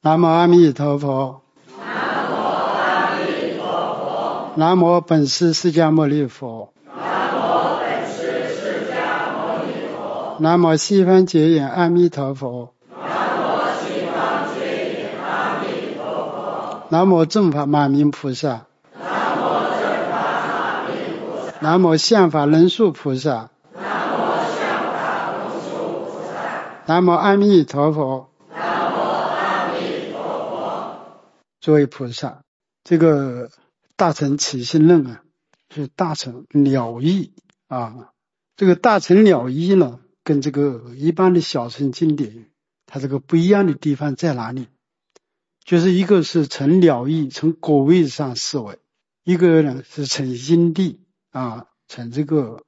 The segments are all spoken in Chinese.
南无阿弥陀佛。 南无阿弥陀佛。 南无本师释迦牟尼佛。 南无本师释迦牟尼佛。 南无西方结缘阿弥陀佛。 南无西方结缘阿弥陀佛。 南无正法马明菩萨。 南无正法马明菩萨。 南无相法忍术菩萨。 南无相法忍术菩萨。 南无阿弥陀佛。 南无阿弥陀佛。 诸位菩萨，这个大乘起信论啊，是大乘了义啊。这个大乘了义呢，跟这个一般的小乘经典，它这个不一样的地方在哪里？就是一个是从了义，从果位上思维；一个呢是从因地啊，从这个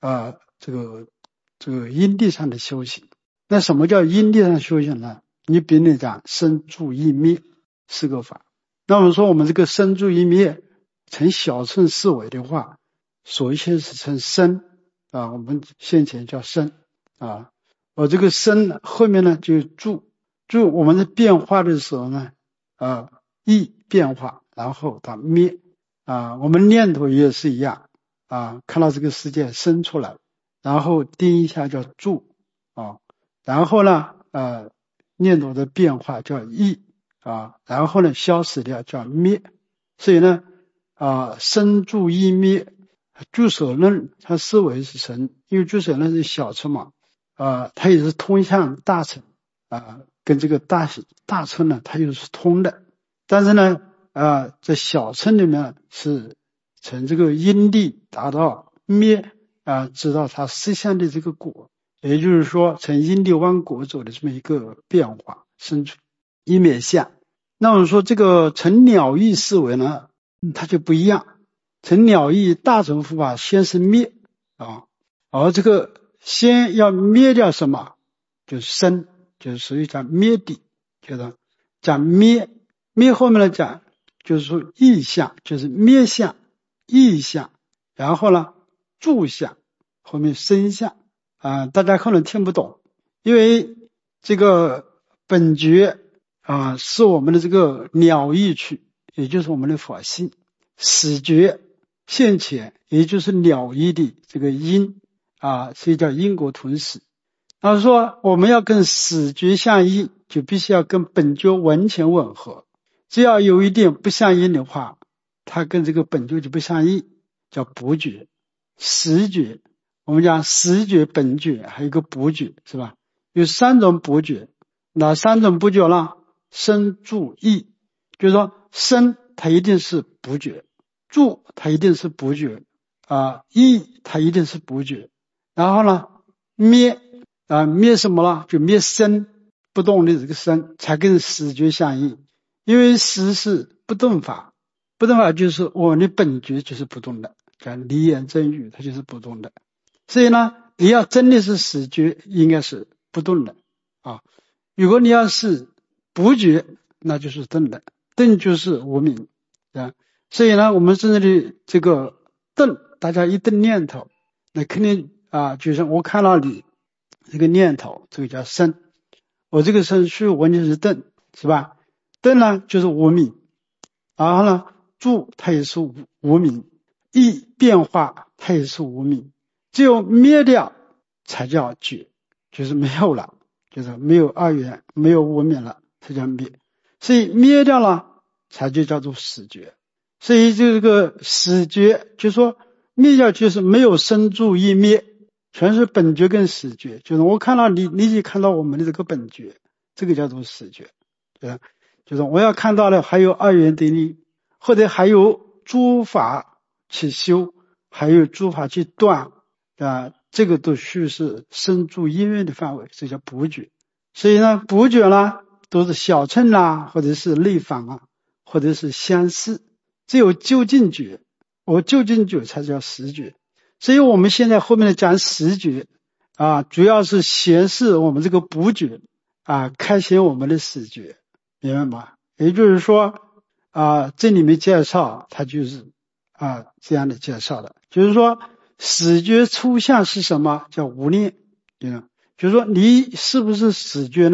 因地上的修行。那什么叫因地上修行呢？你比如讲生住意灭四个法。那我们说我们这个生住意灭，从小乘思维的话，首先是从生啊，我们先前叫生啊，我这个生后面呢就住，我们在变化的时候呢，意变化，然后到灭啊，我们念头也是一样啊，看到这个世界生出来，然后定一下叫住啊，然后呢念头的变化叫意啊，然后呢消失掉叫灭。所以呢生住意灭，住所论它思维是成，因为住所论是小乘嘛它也是通向大乘跟这个大乘呢它又是通的，但是呢在小乘里面是从这个因地达到灭知道它实相的这个果，也就是说从因地往果走的这么一个变化，生出一灭相。那我们说这个从了义思维呢，它就不一样。从了义大乘佛法先是灭而这个先要灭掉什么？就是生，就是属于讲灭地，就是讲灭后面来讲就是说异相，就是灭相异相，然后呢住相，后面生相大家可能听不懂，因为这个本觉是我们的这个了义趣，也就是我们的法性，始觉现前，也就是了义的这个因所以叫因果同始。那说我们要跟始觉相应，就必须要跟本觉完全吻合，只要有一点不相应的话，它跟这个本觉就不相应，叫不觉。始觉我们讲始觉本觉还有一个不觉，是吧？有三种不觉。哪三种不觉呢？生住意，就是说生它一定是不觉，住它一定是不觉意它一定是不觉，然后呢灭灭什么了？就灭生不动的这个生才跟始觉相应，因为始是不动法，不动法就是我的本觉就是不动的，讲离言真语它就是不动的，所以呢你要真的是始觉应该是不动的如果你要是不觉，那就是动的，动就是无明所以呢我们真正的这个动，大家一动念头，那肯定就是我看到你这个念头，这个叫生，我这个生是完全是动，是吧？动呢就是无明，然后呢住它也是无明，意变化它也是无明，只有灭掉才叫觉，就是没有了，就是没有二元，没有无明了，才叫灭。所以灭掉了才就叫做始觉。所以这个始觉就是说灭掉就是没有生住意灭，全是本觉跟始觉，就是我看到你，你也看到我们的这个本觉，这个叫做始觉就是我要看到了还有二元对立，或者还有诸法去修，还有诸法去断这个都须是生住意灭的范围，这叫不觉。所以呢不觉呢都是小乘或者是内法或者是相似，只有究竟觉，我究竟觉才叫实觉。所以我们现在后面讲实觉主要是显示我们这个不觉开显我们的实觉，明白吗？也就是说这里面介绍它就是这样的介绍的，就是说始觉初相是什么？叫无念就是说你是不是始觉呢？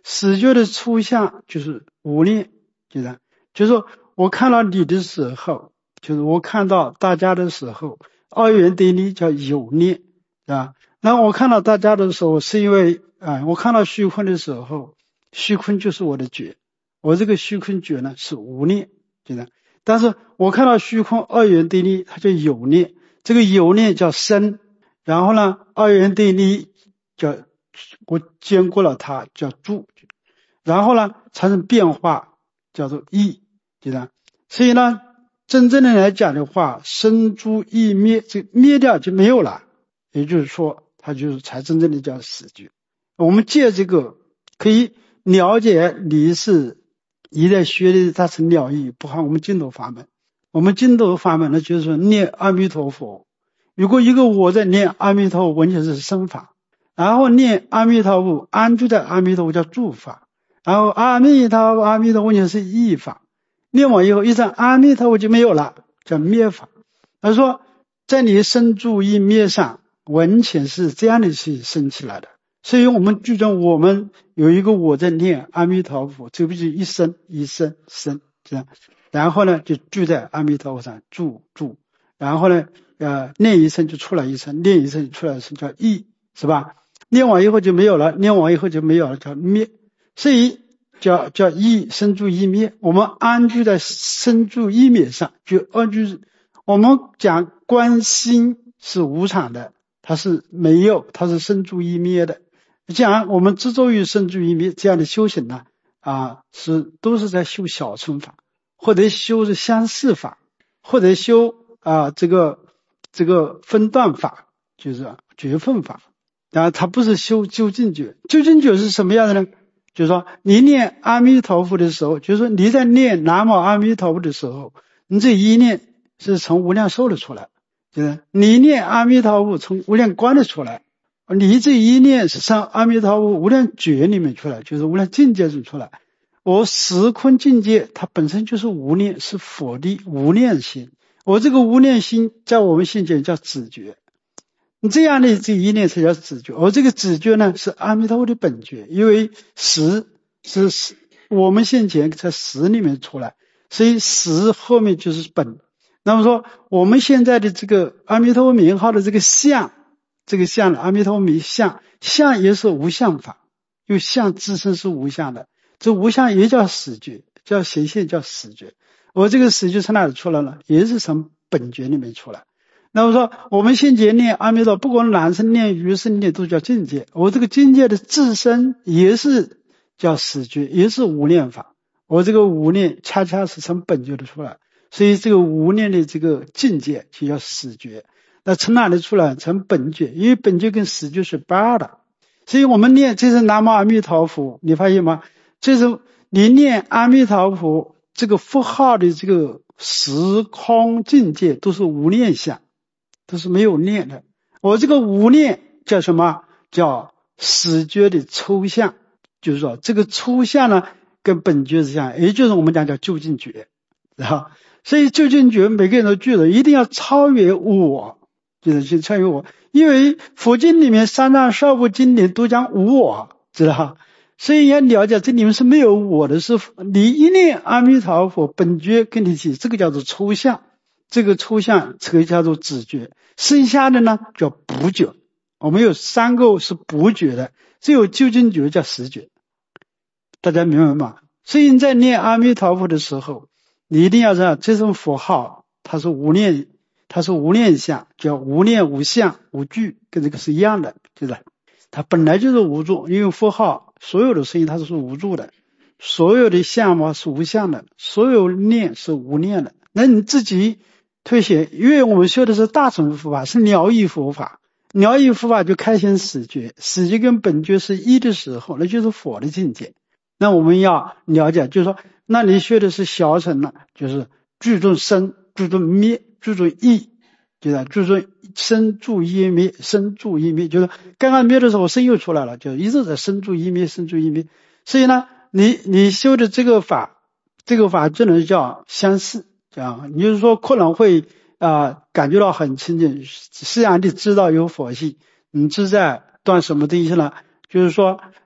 死觉的抽象就是无念，就是说我看到你的时候，就是我看到大家的时候，二元对立叫有念，啊，然后我看到大家的时候，是因为我看到虚空的时候，虚空就是我的觉，我这个虚空觉呢是无念，但是我看到虚空二元对立，它叫有念，这个有念叫生，然后呢，二元对立叫我兼顾了它叫住，然后呢产生变化叫做异，所以呢，真正的来讲的话，生住异灭，这灭掉就没有了，也就是说，它就是才真正的叫死觉。我们借这个可以了解你是你在学的，它是了义，不含我们净土法门。我们净土法门呢，就是说念阿弥陀佛。如果一个我在念阿弥陀佛，完全是生法，然后念阿弥陀佛，安住在阿弥陀佛叫住法，然后阿弥陀佛，阿弥陀佛完全是义法。念完以后，一声阿弥陀佛就没有了，叫灭法。他说，在你生住异灭上，完全是这样的去生起来的。所以我们聚焦，我们有一个我在念阿弥陀佛，这不是一生一生生这样，然后呢就聚在阿弥陀佛上住，然后呢念一声就出来一声，念一声就出来一声叫义，是吧？念完以后就没有了，念完以后就没有了，叫灭。所以叫义生住异灭，我们安居在生住异灭上，就安居。我们讲观心是无常的，它是没有，它是生住异灭的。讲我们执着于生住异灭这样的修行呢，都是在修小乘法，或者修是相似法，或者修这个分段法，就是觉分法。然后它不是修究竟觉。究竟觉是什么样的呢？就是说你念阿弥陀佛的时候，就是说你在念南无阿弥陀佛的时候，你这一念是从无量寿的出来，就是你念阿弥陀佛从无量观的出来，你这一念是从阿弥陀佛无量觉里面出来，就是无量境界中出来。我时空境界它本身就是无念，是佛的无念心，我这个无念心在我们现前叫止觉，这样的这一念才叫止觉。而这个止觉呢是阿弥陀佛的本觉，因为识是我们现前在识里面出来，所以识后面就是本。那么说我们现在的这个阿弥陀佛名号的这个相，阿弥陀佛名相也是无相法，因为相自身是无相的，这无相也叫死觉，叫显现叫死觉。我这个死觉从哪里出来了？也是从本觉里面出来。那么说我们现前念阿弥陀，不管男生念余生念都叫境界，我这个境界的自身也是叫死觉，也是无念法。我这个无念恰恰是从本觉的出来，所以这个无念的这个境界就叫死觉。那从哪里出来？从本觉，因为本觉跟死觉是八的。所以我们念这是南无阿弥陀佛，你发现吗？这是你念阿弥陀佛这个符号的这个时空境界都是无念相，都是没有念的。我这个无念叫什么？叫死觉的抽象，就是说这个抽象呢跟本觉是相，也就是我们讲叫究竟觉，所以究竟觉每个人都具有，一定要超越我，就是去超越我。因为佛经里面三藏十二部经典都讲无我，知道？所以要了解这里面是没有我的，是你一念阿弥陀佛本觉跟你起，这个叫做抽象，这个抽象这个叫做止觉，剩下的呢叫补觉。我们有三个是补觉的，只有究竟觉叫实觉，大家明白吗？所以你在念阿弥陀佛的时候，你一定要知道这种佛号它是无念，它是无念相，叫无念无相无具，跟这个是一样的，对吧？它本来就是无助，因为佛号所有的声音它都是无助的，所有的相貌是无相的，所有念是无念的。那你自己推显，因为我们修的是大乘佛法，是了义佛法，了义佛法就开显死觉，死觉跟本觉是一的时候，那就是佛的境界。那我们要了解，就是说，那你学的是小乘呢，就是注重生，注重灭，注重义，就是注重生住异灭，生住异灭，就是刚刚灭的时候生又出来了，就一直在生住异灭，生住异灭。所以呢，你修的这个法只能叫相似，这样你就是说可能会感觉到很亲近，实际上你知道有佛性，你是在断什么东西呢？就是说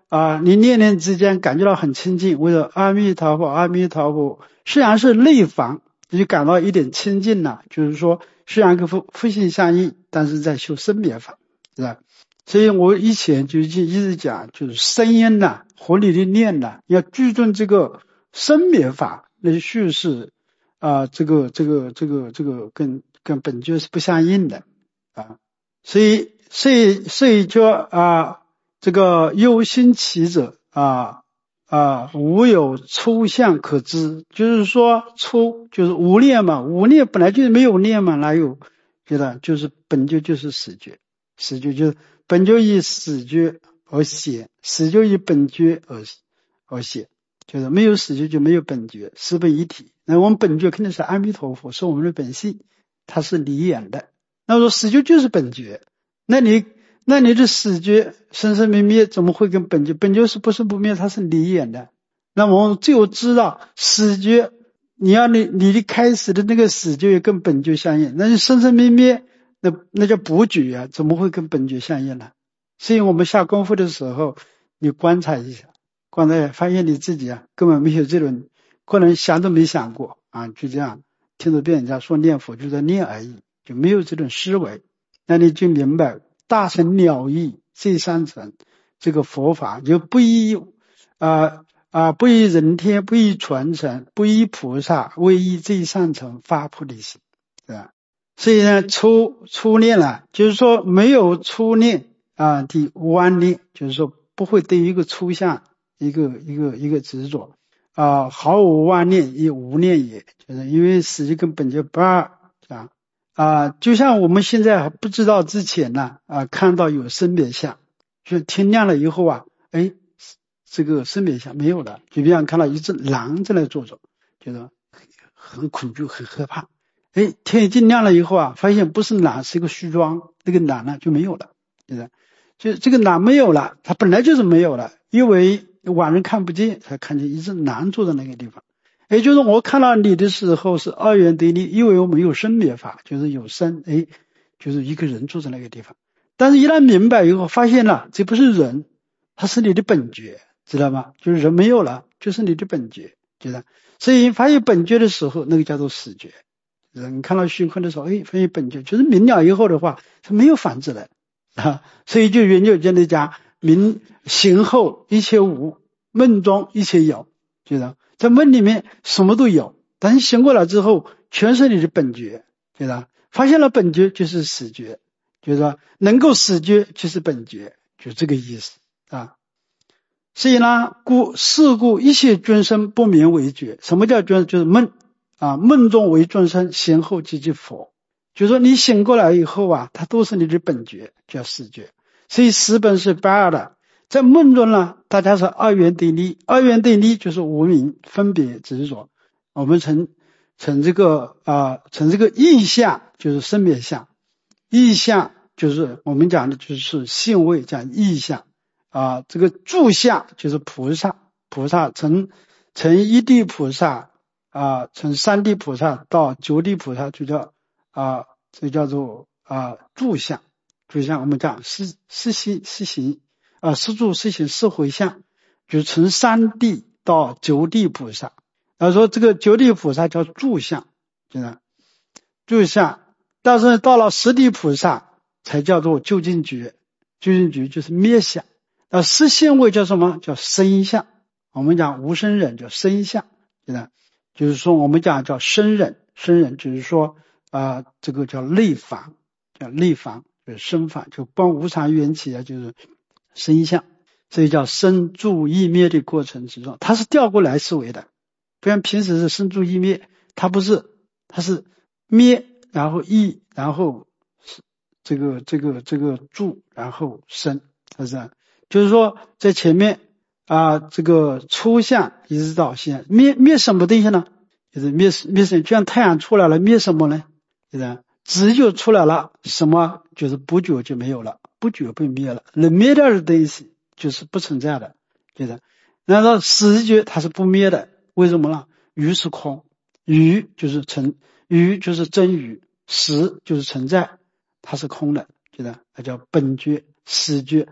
你念念之间感觉到很亲近，为了阿弥陀佛，阿弥陀佛，虽然是内防，你就感到一点亲近了，就是说虽然跟佛性相应，但是在修生灭法，是吧？所以我以前就一直讲，就是声音呐，合理的念呐，要注重这个生灭法，那些叙事这个跟本觉是不相应的所以就这个忧心起者无有抽象可知，就是说就是无念嘛，无念本来就是没有念嘛，哪有觉得就是本觉就是死觉，死觉就是本就以死觉而显，死就以本觉而显，就是没有死觉就没有本觉，十本一体。那我们本觉肯定是阿弥陀佛，是我们的本性，它是离眼的。那说死觉就是本觉，那你的死觉生生灭灭怎么会跟本觉？本觉是不生不灭，它是离眼的。那么我们只有知道死觉，你的开始的那个死觉也跟本觉相应，那就生生灭灭，那叫不觉啊，怎么会跟本觉相应呢？所以我们下功夫的时候，你观察一下，发现你自己根本没有这种，可能想都没想过就这样听着别人家说念佛就在念而已，就没有这种思维。那你就明白大乘了义这三层这个佛法就不依不依人天，不依传承，不依菩萨，唯依这三层发菩提心，是吧？所以呢，初念就是说没有初念的妄念，就是说不会对一个抽象一个执着毫无妄念亦无念也，就是因为死就跟本觉不二就像我们现在还不知道之前看到有生灭相，就天亮了以后这个生灭相没有了，就比方看到一只狼在那坐着，觉得很恐惧很害怕，天已经亮了以后发现不是狼，是一个虚装，那个狼呢就没有了，就这个狼没有了，它本来就是没有了，因为外人看不见，才看见一只狼坐在那个地方。也就是我看到你的时候是二元对立，因为我们有生灭法，就是有生就是一个人坐在那个地方。但是一旦明白以后，发现了这不是人，它是你的本觉，知道吗？就是人没有了，就是你的本觉，知道？所以发现本觉的时候，那个叫做死觉。你看到虚空的时候，发现本觉就是明了以后的话，是没有反制的所以就圆就真的讲明醒后一切无，梦中一切有，知道？在梦里面什么都有，但是醒过来之后全是你的本觉，对吧？发现了本觉就是死觉，就是说能够死觉就是本觉，就这个意思所以呢，是故一切众生不名为觉。什么叫觉？就是梦梦中为众生，醒后即佛。就是说你醒过来以后它都是你的本觉，叫死觉。所以十本是不二的。在梦中呢，大家是二元对立，二元对立就是无明分别执着。我们成这个意象，就是生灭相。意象就是我们讲的就是性位，讲意象这个住相就是菩萨从一地菩萨从三地菩萨到九地菩萨就叫这叫做住相。住相我们讲四行四住四行四回向，就是从三地到九地菩萨。然后说这个九地菩萨叫住相，住相，但是到了十地菩萨才叫做究竟觉，究竟觉就是灭相。十现位叫什么？叫生相。我们讲无生忍叫生相，就是说我们讲叫生忍，生忍就是说这个叫内防，就是生防，就帮无常缘起就是生相，所以叫生住意灭的过程之中，它是调过来思维的，不然平时是生住意灭，它不是，它是灭然后意然后这个住然后生，是不是？就是说在前面这个抽象一直到现在灭什么东西呢？就是灭什，就像太阳出来了灭什么呢？直就出来了，什么就是不觉就没有了，不觉被灭了，能灭掉的东西就是不存在的，然后死觉它是不灭的，为什么呢？余是空，余就是真余，实就是存在，它是空的，那叫本觉死觉，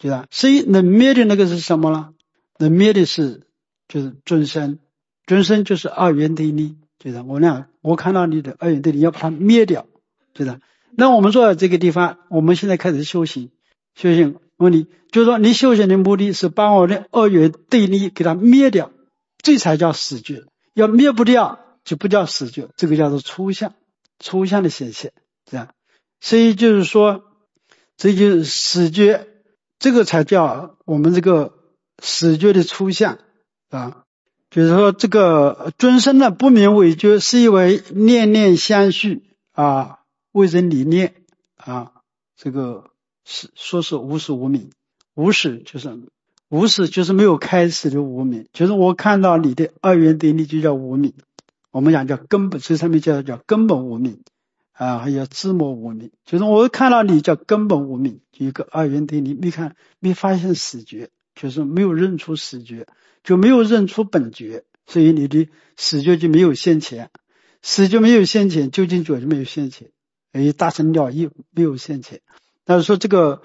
对吧？所以能灭的那个是什么呢？能灭的就是尊生，尊生就是二元对立，对吧？我看到你的二元对立，要把它灭掉，对吧？那我们坐在这个地方，我们现在开始修行问题就是说，你修行的目的是把我的二元对立给它灭掉，这才叫死觉。要灭不掉就不叫死觉，这个叫做抽象的显现，这样。所以就是说，这就是死觉，这个才叫我们这个死觉的抽象啊。就是说，这个尊生的不明伪觉，是因为念念相续啊，未生理念啊，这个说是无始无明，无始就是没有开始的无明，就是我看到你的二元对立就叫无明，我们讲叫根本，这上面叫根本无明啊，还有知末无明，就是我看到你叫根本无明，一个二元对立，没发现死觉，就是没有认出死觉，就没有认出本觉，所以你的死觉就没有现前，死觉没有现前，究竟觉就没有现前，大乘了义没有现前。那说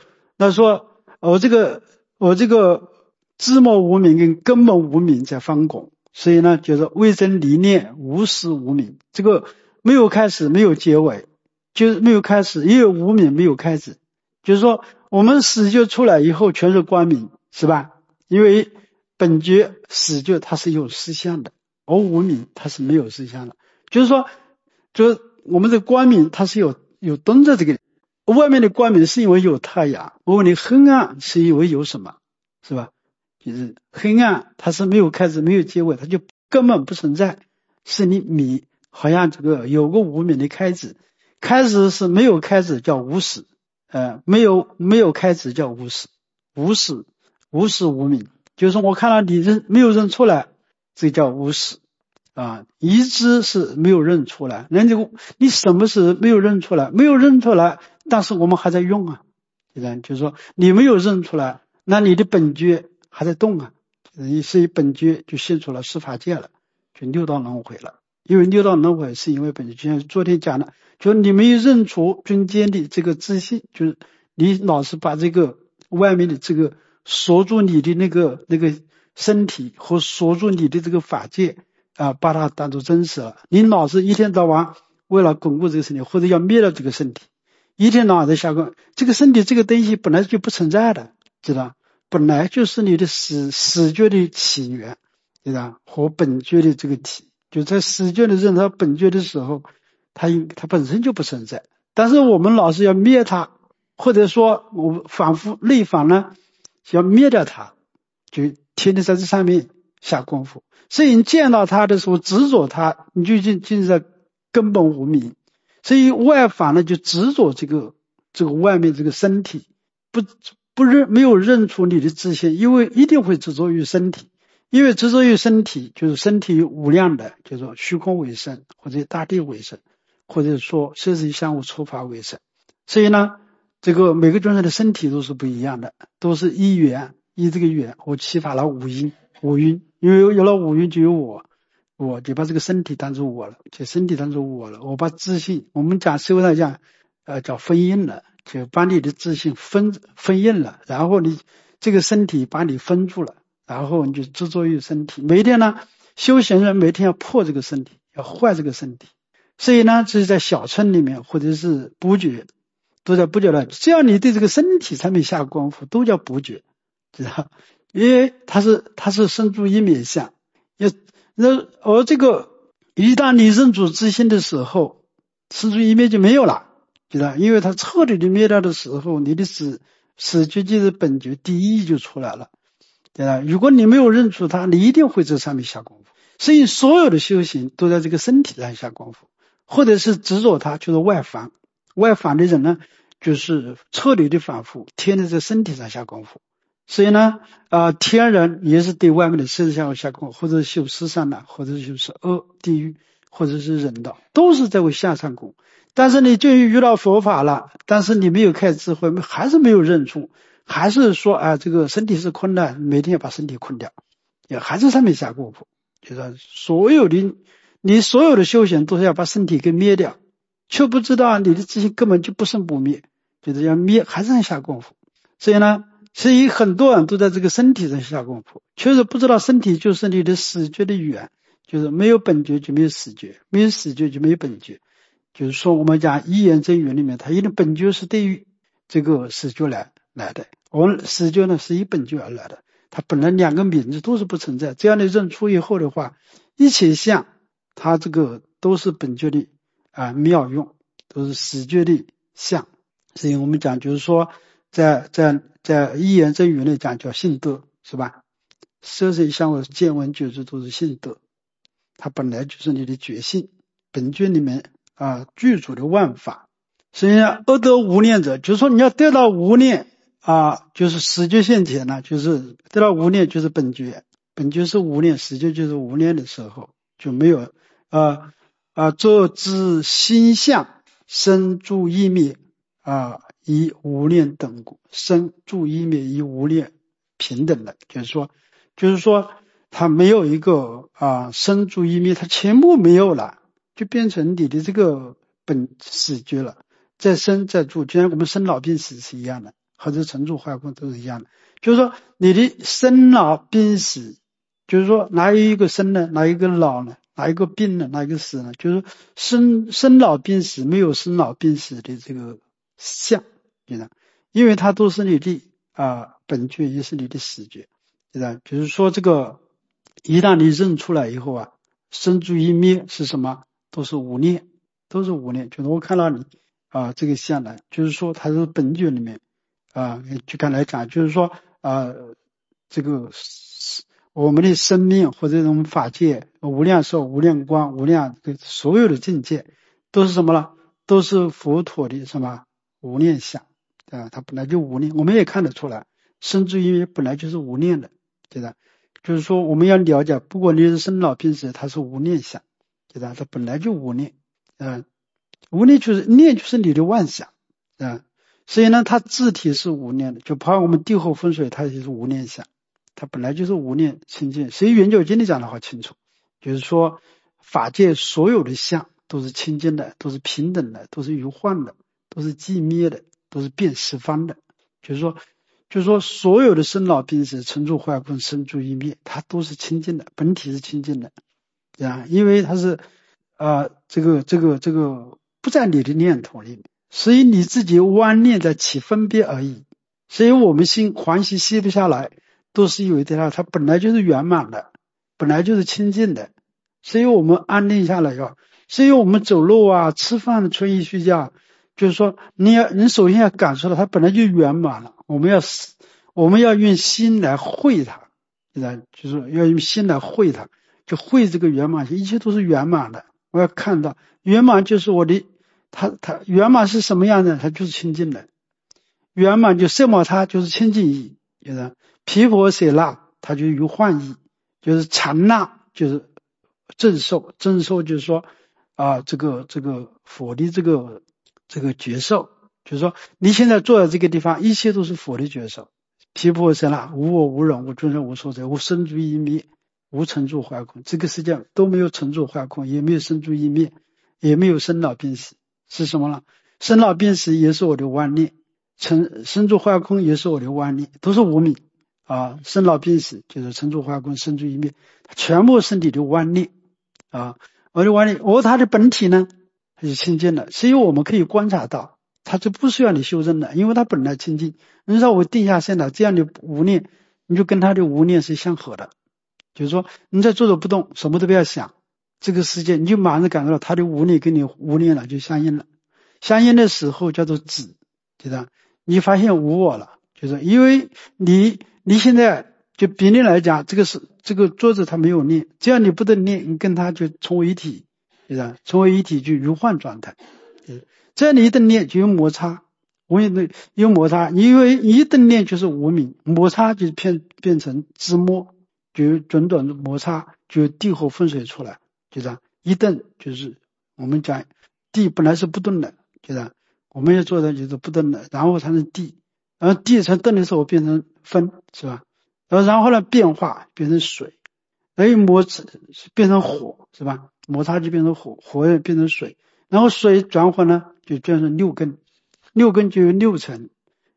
我这个知末无明跟根本无明在翻滚，所以呢，就是未生理念，无始无明，这个没有开始，没有结尾，就是没有开始，也有无明没有开始，就是说我们死觉出来以后全是光明，是吧？因为本觉死觉它是有实相的，而无明它是没有实相的，就是说，就是我们的光明它是有灯在这个外面的光明是因为有太阳，我问你黑暗是因为有什么，是吧？就是黑暗它是没有开始没有结尾，它就根本不存在，是你好像这个有个无明的开始，开始是没有开始叫无始，没有开始叫无始，无始无明，就是说我看到你没有认出来，这叫无始啊。一知是没有认出来，你什么是没有认出来？没有认出来，但是我们还在用啊，就是说你没有认出来，那你的本觉还在动啊，所以本觉就现出了十法界了，就六道轮回了。因为六道轮回是因为本觉，就像昨天讲的，就是你没有认出中间的这个自信，就是你老是把这个外面的这个锁住你的那个身体和锁住你的这个法界啊，把它当作真实了。你老是一天到晚为了巩固这个身体，或者要灭了这个身体，一天到晚在下功，这个身体这个东西本来就不存在的，知道？本来就是你的死觉的起源，对吧？和本觉的这个体，就在死觉的认它本觉的时候，它本身就不存在。但是我们老是要灭它，或者说我反复内反呢，要灭掉它，就天天在这上面下功夫。所以你见到它的时候执着它，你就进入根本无明。所以外反呢就执着这个外面这个身体，没有认出你的自性，因为一定会执着于身体，因为执着于身体就是身体无量的，就是说虚空为身，或者大地为身，或者说色身香味触法为身。所以呢，这个每个众生的身体都是不一样的，都是依缘，依这个缘我启发了五蕴，因为有了五蕴就有我就把这个身体当作我了，我把自信，我们讲修来讲叫分印了，就把你的自信分印了，然后你这个身体把你分住了，然后你就执着于身体。每天呢，修行人每天要破这个身体，要坏这个身体。所以呢，这是在小乘里面或者是补觉，都在补觉了。只要你对这个身体上面下功夫，都叫补觉，知道？因为它是身住一面相。而这个一旦你认主自性的时候，身住一面就没有了。知道，因为它彻底的灭掉的时候，你的死觉就是本觉第一义就出来了，对吧？如果你没有认出它，你一定会在上面下功夫。所以所有的修行都在这个身体上下功夫，或者是执着它，就是外反的人呢，就是彻底的反复，天天在身体上下功夫。所以呢，天人也是对外面的身上下功夫，或者修十善呢，或者就是地狱，或者是人道，都是在为下上功。但是你就遇到佛法了，但是你没有开智慧，还是没有认出，还是说这个身体是困难，每天要把身体困掉，也还是上面下功夫。就是你所有的修行都是要把身体给灭掉，却不知道你的自信根本就不生不灭，就是要灭，还是要下功夫。所以呢， 所以很多人都在这个身体上下功夫，确实不知道身体就是你的死觉的源，就是没有本觉就没有死觉，没有死觉就没有本觉。就是说我们讲一言真语里面，它一定本觉是对于这个死觉来的，我们死觉呢是以本觉而来的，它本来两个名字都是不存在，这样的认出以后的话，一切相它这个都是本觉的妙用，都是死觉的相。所以我们讲就是说在一言真语里讲叫性德，是吧？色身香味见闻觉知都是性德，它本来就是你的觉性，本觉里面具足的万法。所以呢，恶得无念者，就是说你要得到无念就是死觉现前呢，就是得到无念就是本觉，本觉是无念，死觉就是无念的时候，就没有作知心相生住异灭以无念等故，生住异灭以无念平等的，就是说它没有一个生住异灭，它全部没有了，就变成你的这个本死觉了，在生在住，就像我们生老病死是一样的，或者成住坏空都是一样的。就是说你的生老病死，就是说哪有一个生呢？哪一个老呢？哪一个病呢？哪一个死呢？就是生老病死没有生老病死的这个相，因为它都是你的本觉，也是你的死觉，就是说这个一旦你认出来以后生住异灭是什么？都是无念，都是无念。就是我看到你这个相呢，就是说它是本觉里面就刚才讲，就是说这个我们的生命或者这种法界无量寿、无量光、无量所有的境界都是什么了？都是佛陀的什么无念相它本来就无念，我们也看得出来，生住异灭本来就是无念的，就是说我们要了解，不管你是生老病死，它是无念相，它本来就无念无念就是念就是你的妄想所以呢它自体是无念的，就包括我们地后风水它也是无念相，它本来就是无念清净。所以圆觉经里讲的好清楚，就是说法界所有的相都是清净的，都是平等的，都是无幻的，都是寂灭的，都是遍十方的。就是说所有的生老病死成住坏空生住异灭，它都是清净的，本体是清净的因为它是这个不在你的念头里面，所以你自己妄念在起分别而已。所以我们心欢喜息不下来，都是因为它本来就是圆满的，本来就是清净的，所以我们安定下来所以我们走路吃饭穿衣睡觉，就是说你首先要感受到它本来就圆满了，我们要用心来会它，就是要用心来会它，就会这个圆满性，一切都是圆满的。我要看到圆满就是我的它圆满是什么样的？它就是清净的。圆满就色摩他就是清净意，毗婆舍那它就有幻意，就是禅那就是正受，正受就是说这个佛的这个觉受，就是说你现在坐在这个地方，一切都是佛的觉受。毗婆舍那无我无人无众生无所者，无生住异灭，无成住坏空，这个世界都没有成住坏空，也没有生住异灭，也没有生老病死，是什么呢？生老病死也是我的妄念，生住坏空也是我的妄念，都是无明生老病死就是成住坏空生住异灭，它全部是你的妄念我的妄念它的本体呢它是清净的，所以我们可以观察到它就不需要你修正的，因为它本来清净。你让我定下心来，这样的无念你就跟它的无念是相合的，就是说你在坐着不动，什么都不要想，这个世界你就马上感到它的无念跟你无念了就相应了，相应的时候叫做止，你发现无我了，就是因为你现在就比例来讲，这个桌子它没有念，只要你不得念，你跟它就成为一体，成为一体就如幻状态。只要你一顿念就有摩擦，有摩擦，因为一顿念就是无明，摩擦就变成自摸，就有种种的摩擦，就有地后风水出来，一顿就是我们讲地本来是不动的，我们要做的就是不动的，然后才能地，然后地才动的时候变成风，是吧？然后呢变化变成水，然后摩擦变成火，是吧？摩擦就变成火，火也变成水，然后水转换呢就变成六根，六根就有六层，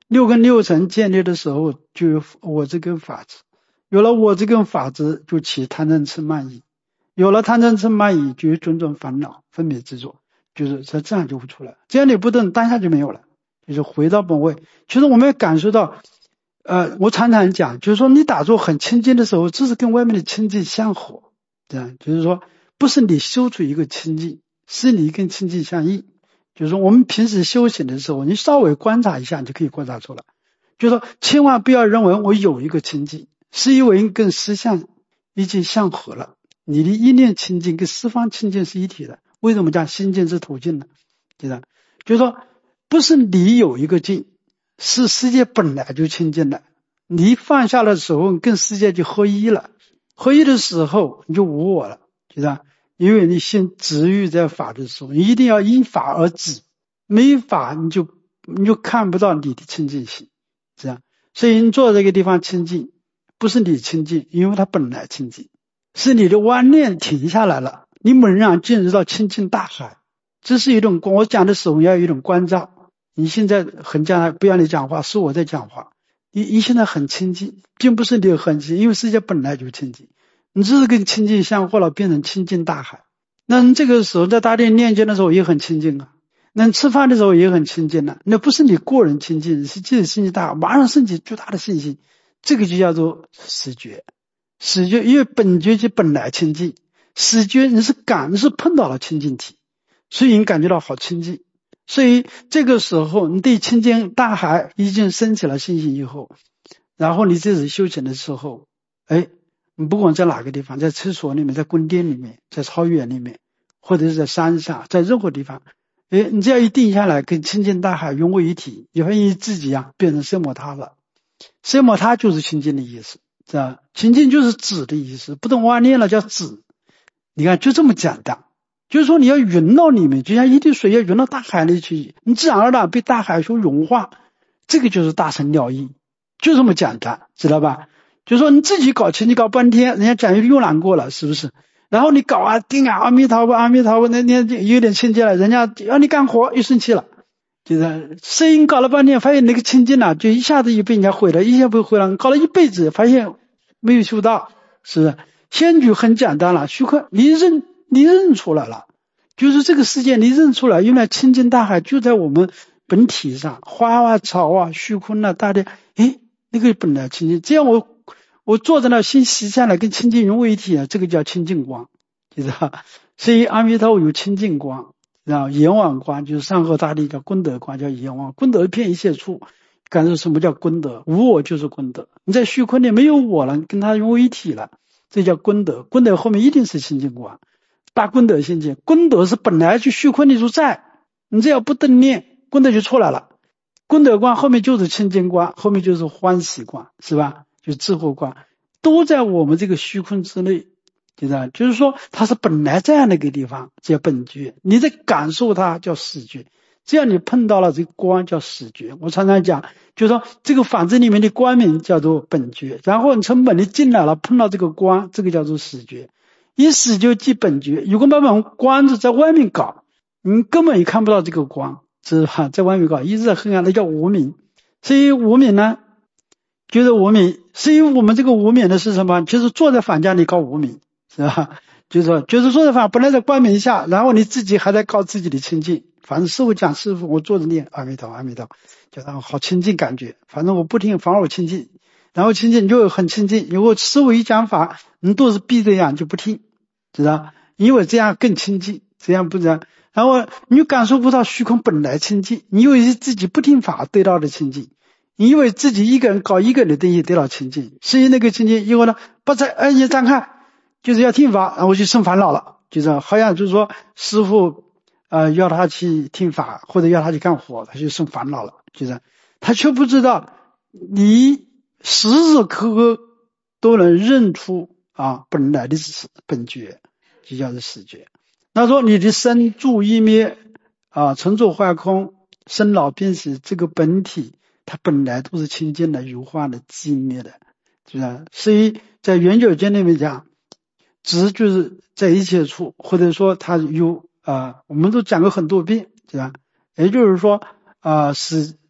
六根六尘建立的时候，就有我这根法执，有了我这根法执，就起贪嗔痴慢疑，有了贪嗔痴慢疑，就有种种烦恼分别执着，就是这样就会出来。这样你不动，当下就没有了，就是回到本位。其实我们也感受到，我常常讲，就是说你打坐很清净的时候，这是跟外面的清净相合，这样就是说不是你修出一个清净，是你跟清净相应。就是说我们平时修行的时候，你稍微观察一下，你就可以观察出来。就是说千万不要认为我有一个清净，是因为跟实相已经相合了。你的一念清净跟十方清净是一体的。为什么讲心净是途径呢？就是说不是你有一个净，是世界本来就清净的。你放下的时候跟世界就合一了，合一的时候你就无我了，知道？因为你心执欲在法的时候，你一定要依法而止，没法你就看不到你的清净心，这样。所以你坐这个地方清净，不是你清净，因为它本来清净，是你的妄念停下来了，你猛然进入到清净大海。这是一种，我讲的时候要有一种关照。你现在很讲话，不要你讲话，是我在讲话。你现在很清净，并不是你很清净，因为世界本来就清净。你只是跟清净相合了，变成清净大海。那你这个时候在大殿念经的时候也很清净啊，那你吃饭的时候也很清净啊。那不是你个人清净，是自己清净大海，马上升起巨大的信心。这个就叫做始觉。始觉因为本觉就本来清净，始觉你是碰到了清净体，所以你感觉到好清净。所以这个时候你对清净大海已经升起了信心以后，然后你这次修行的时候，你不管在哪个地方，在厕所里面，在宫殿里面，在草原里面，或者是在山上，在任何地方，你只要一定下来跟清净大海融为一体，你发现自己变成奢摩他了。奢摩他就是清净的意思，是吧？清净就是止的意思，不动妄念了叫止。你看就这么简单，就是说你要匀到里面，就像一滴水要匀到大海里去，你自然而然被大海所融化，这个就是大乘了义，就这么简单，知道吧？就是说你自己搞清净搞半天，人家讲又难过了，是不是？然后你搞啊定啊阿弥陀佛阿弥陀佛，那有点清净了，人家要你干活又生气了，就是声音搞了半天，发现那个清净了，就一下子就被人家毁了，一下被毁了，搞了一辈子，发现没有修到，是不是？先举很简单了，虚空你认出来了，就是这个世界你认出来，原来清净大海就在我们本体上，花啊草啊虚空啊大地，那个本来清净，这样我坐在那心习下来跟清净融为一体啊，这个叫清净光，知道？所以阿弥陀佛有清净光，然后阎王光就是上合大地叫功德光，叫阎王功德遍一切处，感受什么叫功德？无我就是功德，你在虚空里没有我了，跟它融为一体了，这叫功德。功德后面一定是清净光，大功德心境，功德是本来就虚空里就在，你只要不动念，功德就出来了。功德光后面就是清净光，后面就是欢喜光，是吧？就智慧光，都在我们这个虚空之内，就是说它是本来在那个地方叫本觉，你在感受它叫始觉，只要你碰到了这个光叫始觉。我常常讲，就是说这个房子里面的光明叫做本觉，然后你从本里进来了，碰到这个光，这个叫做始觉。以始觉即本觉，如果把光子在外面搞，你根本也看不到这个光，是吧？在外面搞一直在黑暗，那叫无明。所以无明呢就是无明，所以我们这个无明的是什么？就是坐在房间里搞无明，是吧？就是坐在房本来在光明下，然后你自己还在搞自己的清净。反正师父讲，师父我坐着念阿弥陀阿弥陀，就让好清净感觉。反正我不听，反而我清净，然后清净就很清净。如果师父一讲法，你都是闭着眼就不听，知道？因为这样更清净，这样不这样。然后你就感受不到虚空本来清净，你以为自己不听法得到的清净。你以为自己一个人搞一个人的东西得到清净，所以那个清净以后呢，把一张开，就是要听法，然后就生烦恼了，就是好像就是说师父要他去听法或者要他去干活，他就生烦恼了，就是他却不知道你时时刻刻都能认出本来的本觉，就叫做始觉。那说你的生住意灭成住坏空生老病死这个本体，它本来都是清净的、如幻的、寂灭的，是吧？所以在圆觉经里面讲，执就是在一切处，或者说它有我们都讲过很多遍，是吧？也就是说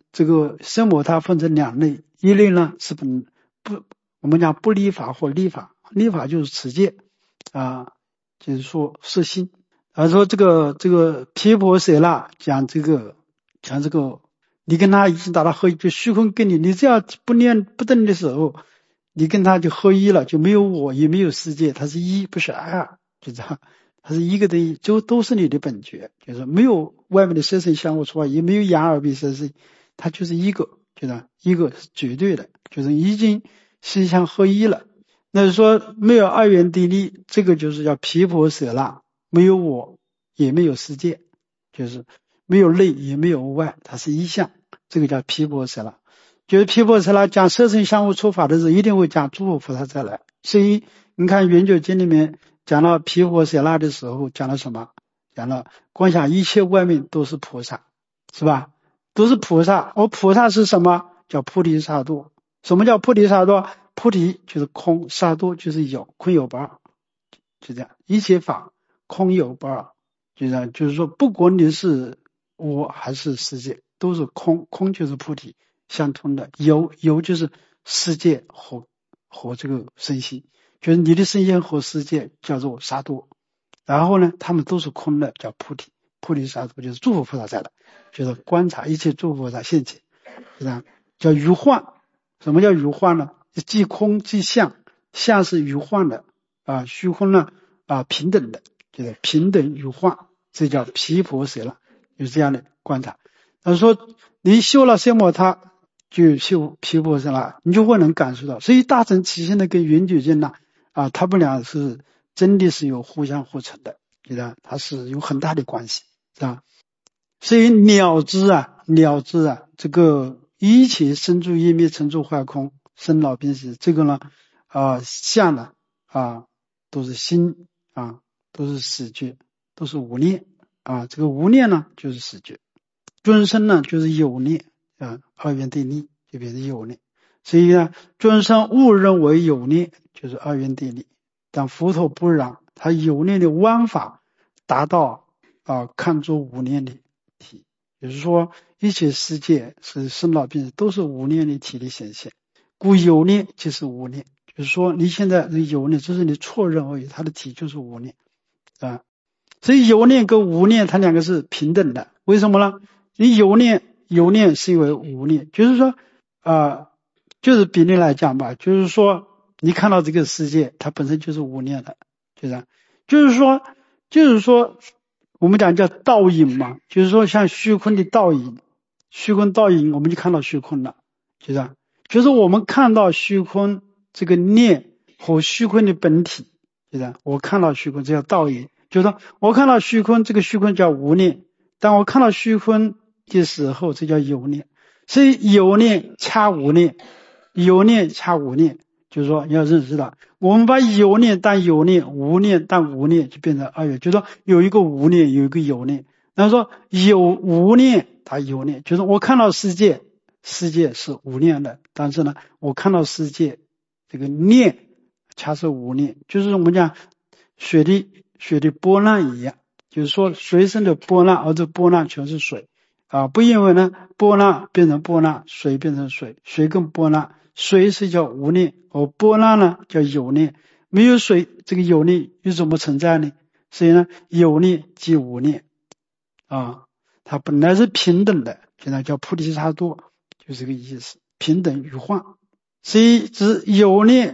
这个色魔他分成两类，一类呢是我们讲不立法或立法，立法就是持戒啊，就是说摄心。而说这个毗婆舍那讲这个，你跟他一起达到合一，就虚空跟你这样不念不动的时候，你跟他就合一了，就没有我也没有世界，它是一不是二，就这样，它是一个等于就都是你的本觉，就是没有外面的色身相互错，也没有眼耳鼻舌身，它就是一个，就是一个是绝对的，就是已经实相合一了。那就说没有二元对立，这个就是叫毗婆舍那，没有我也没有世界，就是没有内也没有外，它是一相，这个叫毗婆舍那。就是毗婆舍那讲色身相互错法的时候，一定会讲诸佛菩萨再来。所以你看圆觉经里面讲到毗婆舍那的时候，讲了什么？讲了观想一切外面都是菩萨，是吧？都是菩萨，而菩萨是什么？叫菩提萨埵。什么叫菩提萨埵？菩提就是空，萨埵就是有，空有不二，就这样，一切法空有不二，就这样，就是说不管你是我还是世界，都是空，空就是菩提相通的，有就是世界和这个身心，就是你的身心和世界叫做萨埵，然后呢他们都是空的，叫菩提，菩提萨埵就是诸佛菩萨在的，就是观察一切诸佛菩萨现前，就这样，叫余幻。什么叫余幻呢？即空即相，相是余幻的啊，虚空呢平等的，就是平等余幻，这叫毗婆舍那，就是这样的观察。他说你修了色魔他，就修毗婆舍那，你就会能感受到。所以大乘起信的跟圆觉经呢他们俩是真的是有互相互成的，觉得它是有很大的关系，是吧？所以了知这个一切生住异灭成住坏空生老病死，这个呢相呢都是心都是死觉，都是无念这个无念呢就是死觉，尊生呢就是有念二元对立就变成有念。所以呢尊生误认为有念就是二元对立，但佛陀不然，他有念的弯法达到看作无念的体，也就是说一切世界是生老病死都是无念的体的显现，故有念就是无念，就是说你现在有念只是你错认而已，它的体就是无念所以有念跟无念它两个是平等的，为什么呢？你有念是因为无念，就是说就是比例来讲吧，就是说你看到这个世界它本身就是无念的，就是说我们讲叫倒影嘛，就是说像虚空的倒影，虚空倒影我们就看到虚空了，就是我们看到虚空这个念和虚空的本体，我看到虚空这叫倒影，就是说我看到虚空，这个虚空叫无念，当我看到虚空的时候这叫有念，所以有念掐无念，有念掐无念，就是说你要认识到我们把有念当有念，无念当无念，就变成二元，就是说有一个无念有一个有念，然后说有无念它有念，就是我看到世界是无念的，但是呢我看到世界这个念恰是无念，就是我们讲水的波浪一样，就是说水生的波浪，而这波浪全是水不因为呢波浪变成波浪，水变成水，水跟波浪，水是叫无念，而波浪呢叫有念，没有水这个有念又怎么存在呢？所以呢有念即无念它本来是平等的，现在叫菩提萨埵，就这个意思，平等于幻。所以指有念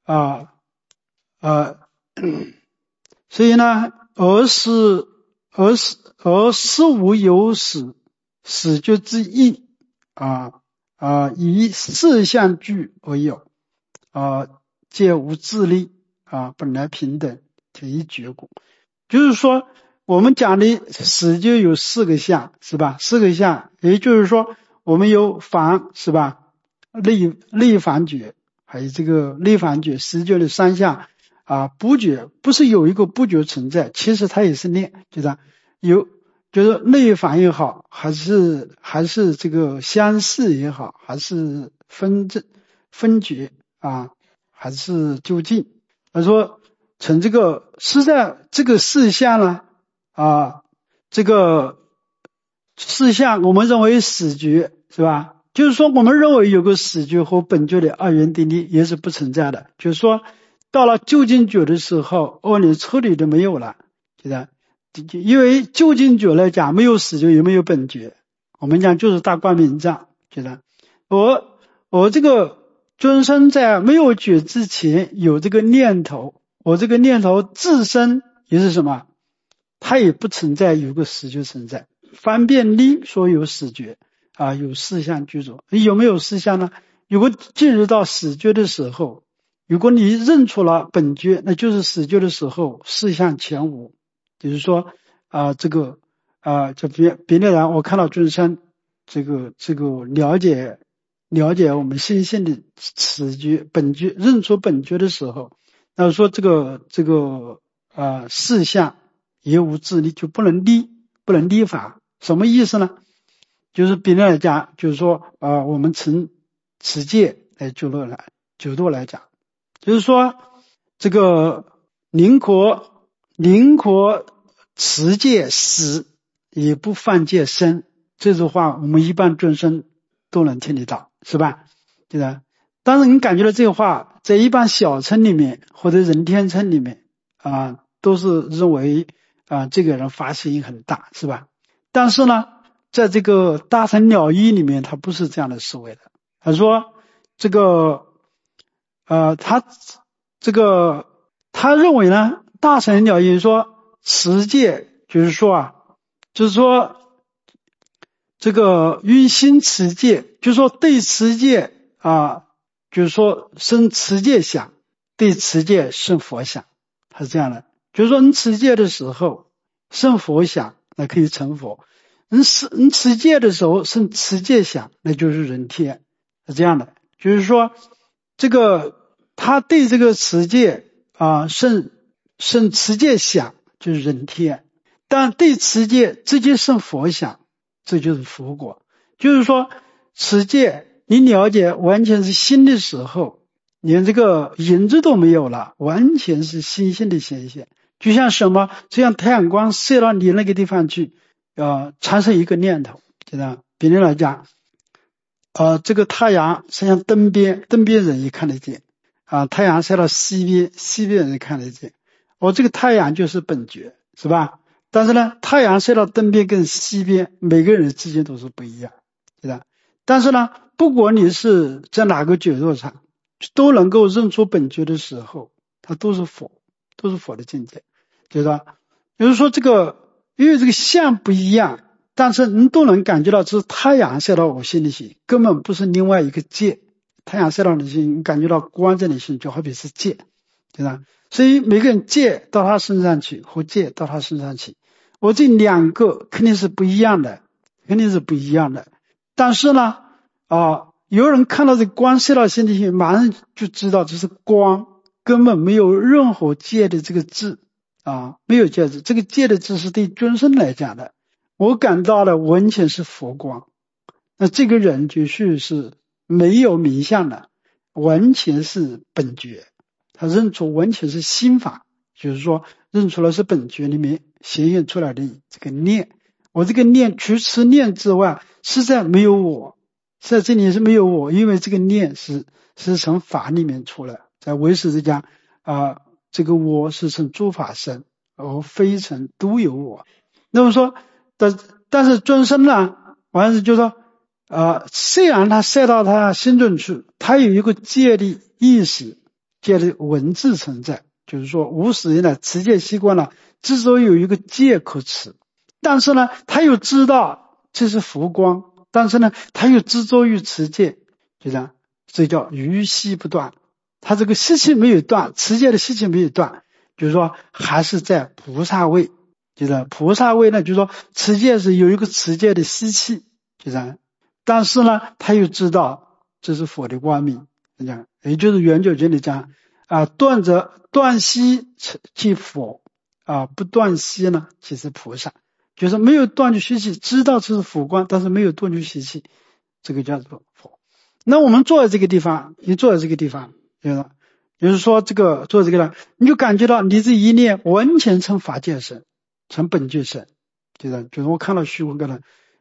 所以呢而事无有始，始觉之意以色相具而有皆无自立本来平等，体一觉故。就是说我们讲的始觉有四个相，是吧？四个相，也就是说我们有凡，是吧？内凡觉，还有这个内凡觉始觉的三相不觉，不是有一个不觉存在，其实它也是念，就是内凡也好，还是这个相似也好，还是分觉还是究竟。他说从这个实在这个四相呢这个四相我们认为始觉，是吧？ 就是说我们认为有个死觉和本觉的二元对立也是不存在的，就是说到了究竟觉的时候，恶念彻底都没有了，对吧？因为究竟觉来讲，没有死觉也没有本觉，我们讲就是大光明藏，对吧？我这个尊生在没有觉之前有这个念头，我这个念头自身也是什么？它也不存在有个死觉存在。方便力说有死觉啊，有四相居住，有没有四相呢？如果进入到死觉的时候，如果你认出了本觉，那就是死觉的时候四相全无。比如说就别的人，我看到尊生这个了解我们心性的此觉本觉，认出本觉的时候，那说这个四相也无自立，就不能立法。什么意思呢？就是别人来讲，就是说我们从持戒来九度来讲，就是说这个宁可持戒死，也不犯戒生。这句话我们一般众生都能听得到，是吧？对吧？当然你感觉到这个话在一般小乘里面或者人天乘里面都是认为这个人发心很大，是吧？但是呢，在这个大乘了义里面，他不是这样的思维的。他说这个他认为呢，大乘了义说持戒就是说这个于心持戒，就是说对持戒就是说生持戒想，对持戒生佛想，他是这样的。就是说你持戒的时候生佛想，那可以成佛；你持戒的时候生持戒想，那就是人天，是这样的。就是说这个他对这个持戒生持戒想，就是人天；但对持戒直接生佛想，这就是佛果。就是说持戒你了解完全是心的时候，连这个影子都没有了，完全是心性的显现。就像什么？就像太阳光射到你那个地方去产生一个念头，对吧？比如来讲这个太阳射向东边，东边人也看得见太阳射到西边，西边人也看得见。这个太阳就是本觉，是吧？但是呢，太阳射到东边跟西边，每个人之间都是不一样，对吧？但是呢，不管你是在哪个角度上，都能够认出本觉的时候，它都是佛的境界，对吧？比如说这个，因为这个相不一样，但是你都能感觉到这是太阳射到我心里去，根本不是另外一个界。太阳射到你心，你感觉到光在你心，就好比是界，对吧？所以每个人界到他身上去和界到他身上去，我这两个肯定是不一样的，但是呢有人看到这光射到心里去，马上就知道这是光，根本没有任何界的这个字没有界字。这个界的字是对尊生来讲的，我感到的完全是佛光。那这个人就是没有名相的，完全是本觉，他认出完全是心法，就是说认出来是本觉里面显现出来的这个念。我这个念除此念之外，实在没有我，在这里是没有我，因为这个念是从法里面出来。在唯识之讲这个我是从诸法生，而非从独有我。那么说但是尊生呢，完事就说虽然他射到他心中去，他有一个戒的意识，戒的文字存在，就是说无始以来持戒习惯了，之所以有一个戒可持，但是呢他又知道这是佛光，但是呢他又执着于持戒，就这样，这叫余习不断。他这个习气没有断，持戒的习气没有断，就是说还是在菩萨位，就是菩萨位呢，就是说持戒是有一个持戒的习气，就这样。但是呢他又知道这是佛的光明，也就是圆觉经里讲断息即佛不断息呢即是菩萨，就是没有断去习气，知道这是佛光，但是没有断去习气，这个叫做佛。那我们坐在这个地方，就是说这个坐这个呢，你就感觉到你这一念完全成法界身，成本觉身，就是我看到虚空的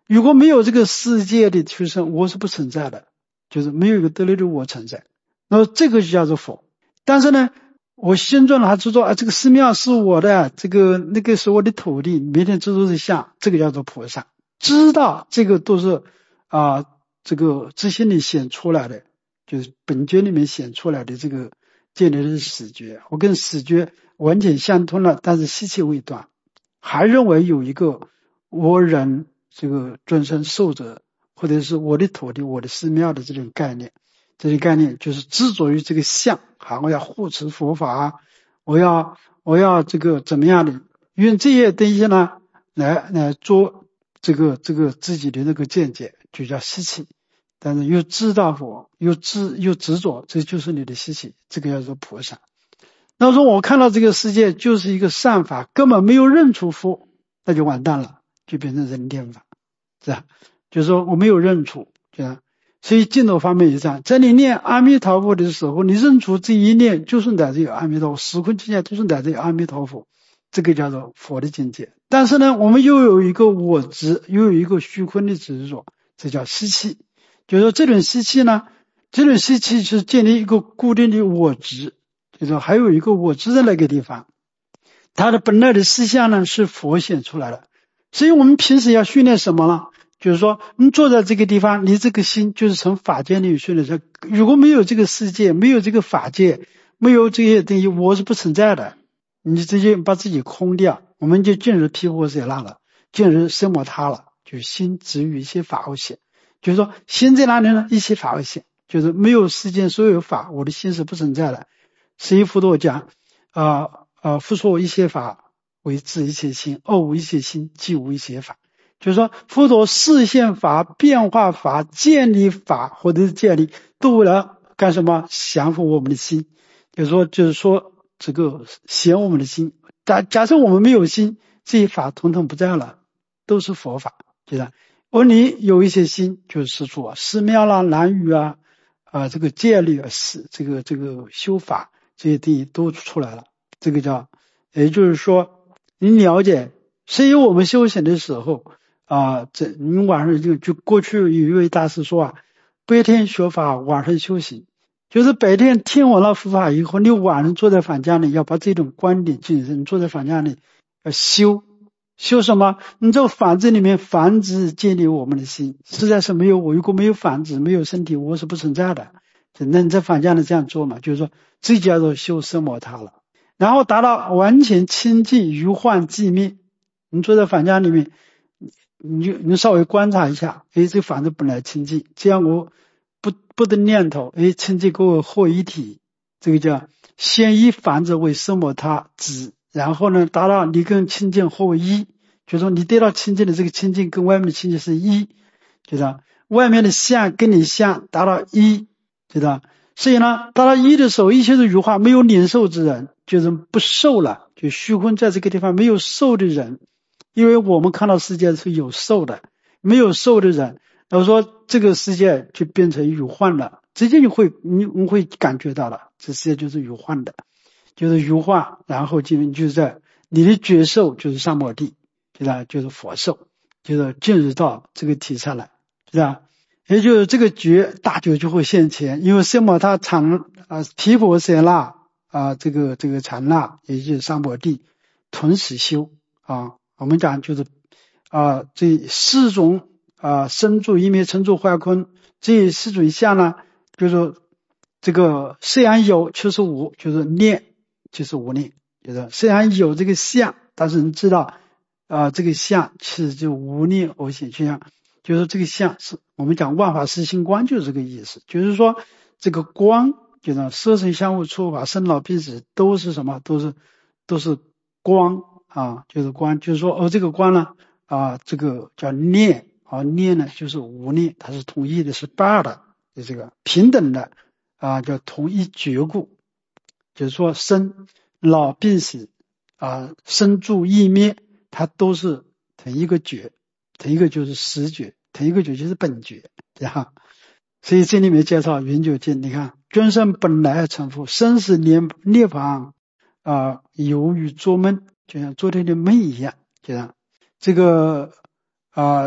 如果没有这个世界的出生，我是不存在的，就是没有一个得力的我存在，那么这个就叫做佛。但是呢，我心中还知道啊，这个寺庙是我的，这个那个是我的土地，每天这都是像，这个叫做菩萨。知道这个都是这个自心里显出来的，就是本觉里面显出来的这个建立的是死觉，我跟死觉完全相通了，但是习气未断，还认为有一个我人这个尊生受者，或者是我的土地我的寺庙的这种概念。这些概念就是执着于这个相，我要护持佛法，我要这个怎么样的，用这些东西呢来做这个自己的那个见解，就叫习气。但是又知道佛，又执着，这就是你的习气，这个叫做菩萨。那说我看到这个世界就是一个善法，根本没有认出佛，那就完蛋了，就变成人天法，是吧？就是说我没有认出，这样。所以净土方面也这样，在你念阿弥陀佛的时候，你认出这一念就存在这个阿弥陀佛，时空境界都存在这个阿弥陀佛，这个叫做佛的境界。但是呢，我们又有一个我执，又有一个虚空的执着，这叫习气。就是说这种习气呢，这种习气是建立一个固定的我执，就是说还有一个我执的那个地方，它的本来的思想呢是佛显出来的。所以我们平时要训练什么呢？就是说你坐在这个地方，你这个心就是从法界里训练出来。如果没有这个世界，没有这个法界，没有这些东西，我是不存在的，你直接把自己空掉，我们就进入毗婆舍那了，进入奢摩他了，就是心只有一些法而现。就是说心在哪里呢？一切法而现，就是没有世间所有法，我的心是不存在的。所以佛陀讲复说一切法为自一切心，二无一切心，即无一切法。就是说佛陀示现法、变化法、建立法或者是建立，都为了干什么？降服我们的心。就是说这个显我们的心。假设我们没有心，这些法统统不在了，都是佛法，对吧？而你有一些心，就是施主寺庙啦、南语这个戒律这个修法这些东西都出来了。这个叫，也就是说你了解，所以我们修行的时候你晚上就过去有一位大师说白天学法，晚上修行。就是白天听完了佛法以后，你晚上坐在房间里要把这种观点进入，你坐在房间里要修什么？你这房子里面房子建立我们的心，实在是没有我，如果没有房子没有身体，我是不存在的。那你在房间里这样做嘛，就是说这叫做修奢摩他了。然后达到完全清净于幻寂灭。你坐在房间里面，你稍微观察一下，这个房子本来清净，这样我不得念头，清净跟我合一体，这个叫先以房子为奢摩他止，然后呢达到你跟清净合为一，就是说你得到清净的这个清净跟外面的清净是一，就是外面的相跟你相达到一，知道？所以呢达到一的时候，一切是如化，没有领受之人，就是不受了，就虚空在这个地方没有受的人。因为我们看到世界是有受的，没有受的人，我说这个世界就变成有幻了，直接你会感觉到了，这世界就是有幻的，就是有幻，然后就是在你的觉受就是三摩地，对吧？就是佛受，就是进入到这个体上来，是吧？也就是这个觉大觉就会现前，因为奢摩他毗婆舍那这个禅那，也就是三摩地同时修我们讲就是这四种生住意灭成住坏空，这四种相呢，就是这个虽然有就是无，就是念就是无念，就是虽然有这个相，但是你知道这个相其实就无念而显现象，就是这个相是我们讲万法实心观，就是这个意思，就是说这个光就是色声香味触法生老病死都是什么，都是光就是光，就是说这个光呢这个叫念念呢就是无念，它是统一的，是八的，这个平等的叫同一觉故，就是说生老病死生住意灭，它都是同一个觉，同一个就是实觉，同一个觉就是本觉，这样。所以这里面介绍云究竟，你看君生本来成佛，生死涅槃犹如做梦，就像昨天的梦一样，这样。这个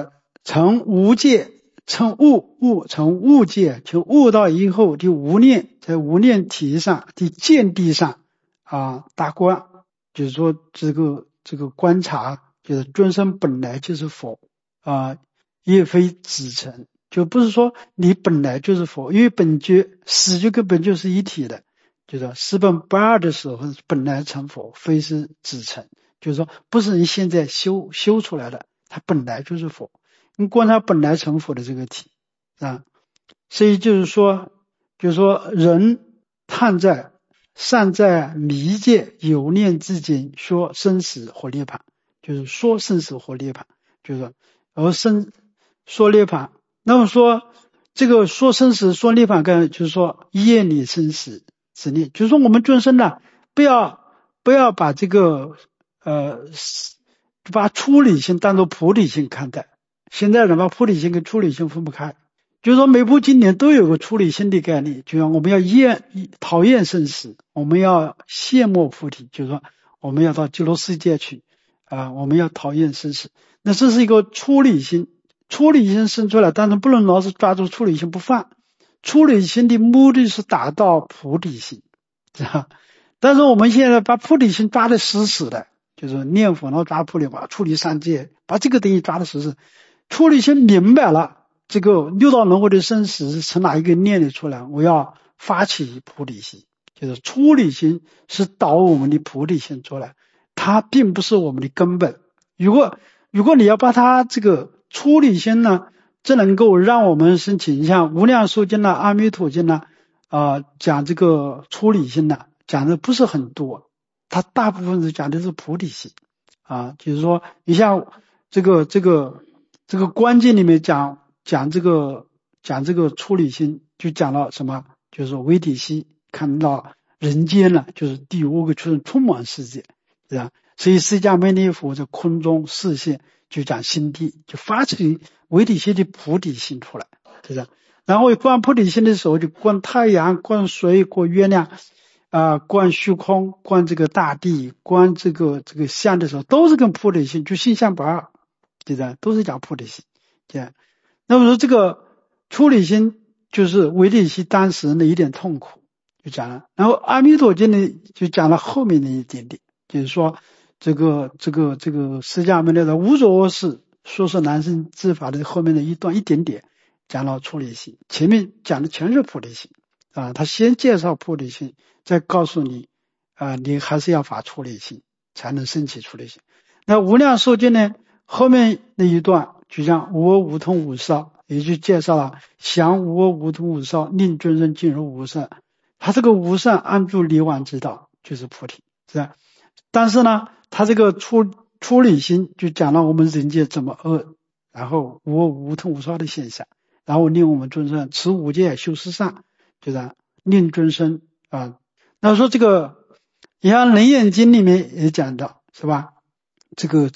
成无界，成悟，成悟界，就悟到以后的无念，在无念体上的见地上达观，就是说这个观察，就是尊生本来就是佛业非子成，就不是说你本来就是佛，因为本觉死就跟本觉是一体的，就是说四本不二的时候本来成佛，非是子成，就是说不是你现在修出来的，它本来就是佛，你观察本来成佛的这个体所以就是说人善在迷界有念之间说生死或涅槃，就是说生死或涅槃，就是说而说涅槃，那么说这个说生死说涅槃就是说业力生死之念，就是说我们众生呢不要把这个把出离心当作菩提心看待，现在人把菩提心跟出离心分不开，就是说每部经典都有个出离心的概念，就像我们要讨厌生死，我们要羡慕菩提，就是说我们要到极乐世界去我们要讨厌生死，那这是一个出离心生出来，但是不能老是抓住出离心不放，出离心的目的是达到菩提心，知道？但是我们现在把菩提心抓得死死的，就是念佛然后抓菩提，把出离三界，把这个东西抓得死死，出离心明白了这个六道轮回的生死是从哪一个念力出来，我要发起菩提心，就是出离心是导我们的菩提心出来，它并不是我们的根本。如果你要把它这个出离心呢，这能够让我们申请像无量寿经阿弥陀经讲这个出离心讲的不是很多，它大部分是讲的是菩提心就是说你像这个观经里面讲这个出离心，就讲了什么，就是说唯体心看到人间了，就是第五个充满世界，对吧？所以释迦牟尼佛在空中示现，就讲心地，就发起唯体心的菩提心出来，对吧？然后观菩提心的时候，就观太阳，观水，观月亮观虚空，观这个大地，观这个相的时候，都是跟菩提心就心相不二，对吧？都是讲菩提心，对吧？那么说这个出离心就是唯体心当时的一点痛苦就讲了，然后阿弥陀经呢就讲了后面的一点点，就是说这个释迦牟尼的无所恶事说是难生之法的后面的一点点讲了出离心，前面讲的全是菩提心他先介绍菩提心，再告诉你你还是要发出离心才能升起出离心。那无量寿经呢后面那一段就像无我无痛无少，也就介绍了降无我无痛无少，令众生进入无上，他这个无上安住离妄之道就是菩提，是吧？但是呢他这个出离心就讲了我们人间怎么恶，然后无我无痛无少的现象，然后令我们众生持五戒修十善，就是令众生那说这个你像楞严经里面也讲到，是吧？这个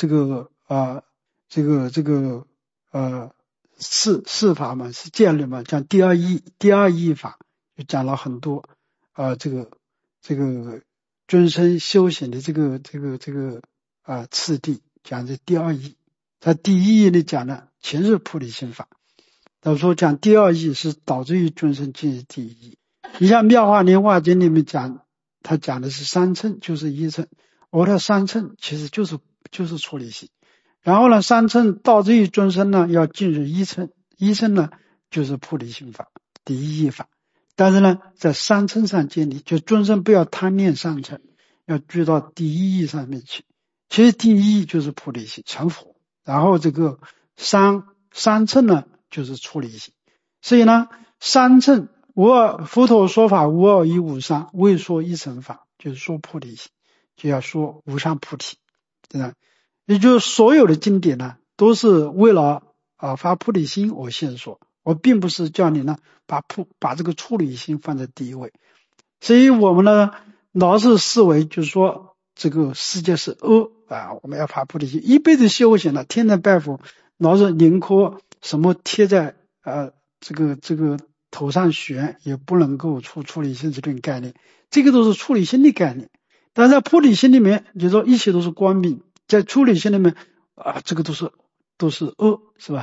四法嘛，是戒律嘛，讲第二义法，就讲了很多这个尊生修行的这个次第，讲这第二义。他第一义呢讲的全是菩提心法，他说讲第二义是导致于尊生进入第一义。你像妙法莲华经里面讲，他讲的是三乘就是一乘，而他三乘其实就是出离心，然后呢三乘导致于尊生呢要进入一乘，一乘呢就是菩提心法第一义法，但是呢在三乘上建立，就尊生不要贪恋三乘，要聚到第一义上面去，其实第一义就是菩提心成佛，然后这个三乘呢就是出离心，所以呢三乘佛陀说法无二一无三，未说一乘法，就是说菩提心，就要说无上菩提，对吧？也就是所有的经典呢都是为了发菩提心而现说，我并不是叫你呢把这个出离心放在第一位。所以我们呢老是视为就是说这个世界是恶我们要发菩提心，一辈子修行了，天天拜佛，老是宁可什么贴在这个头上悬，也不能够出离心这种概念，这个都是出离心的概念。但是在菩提心里面，就是说一切都是光明，在出离心里面这个都是恶，是吧？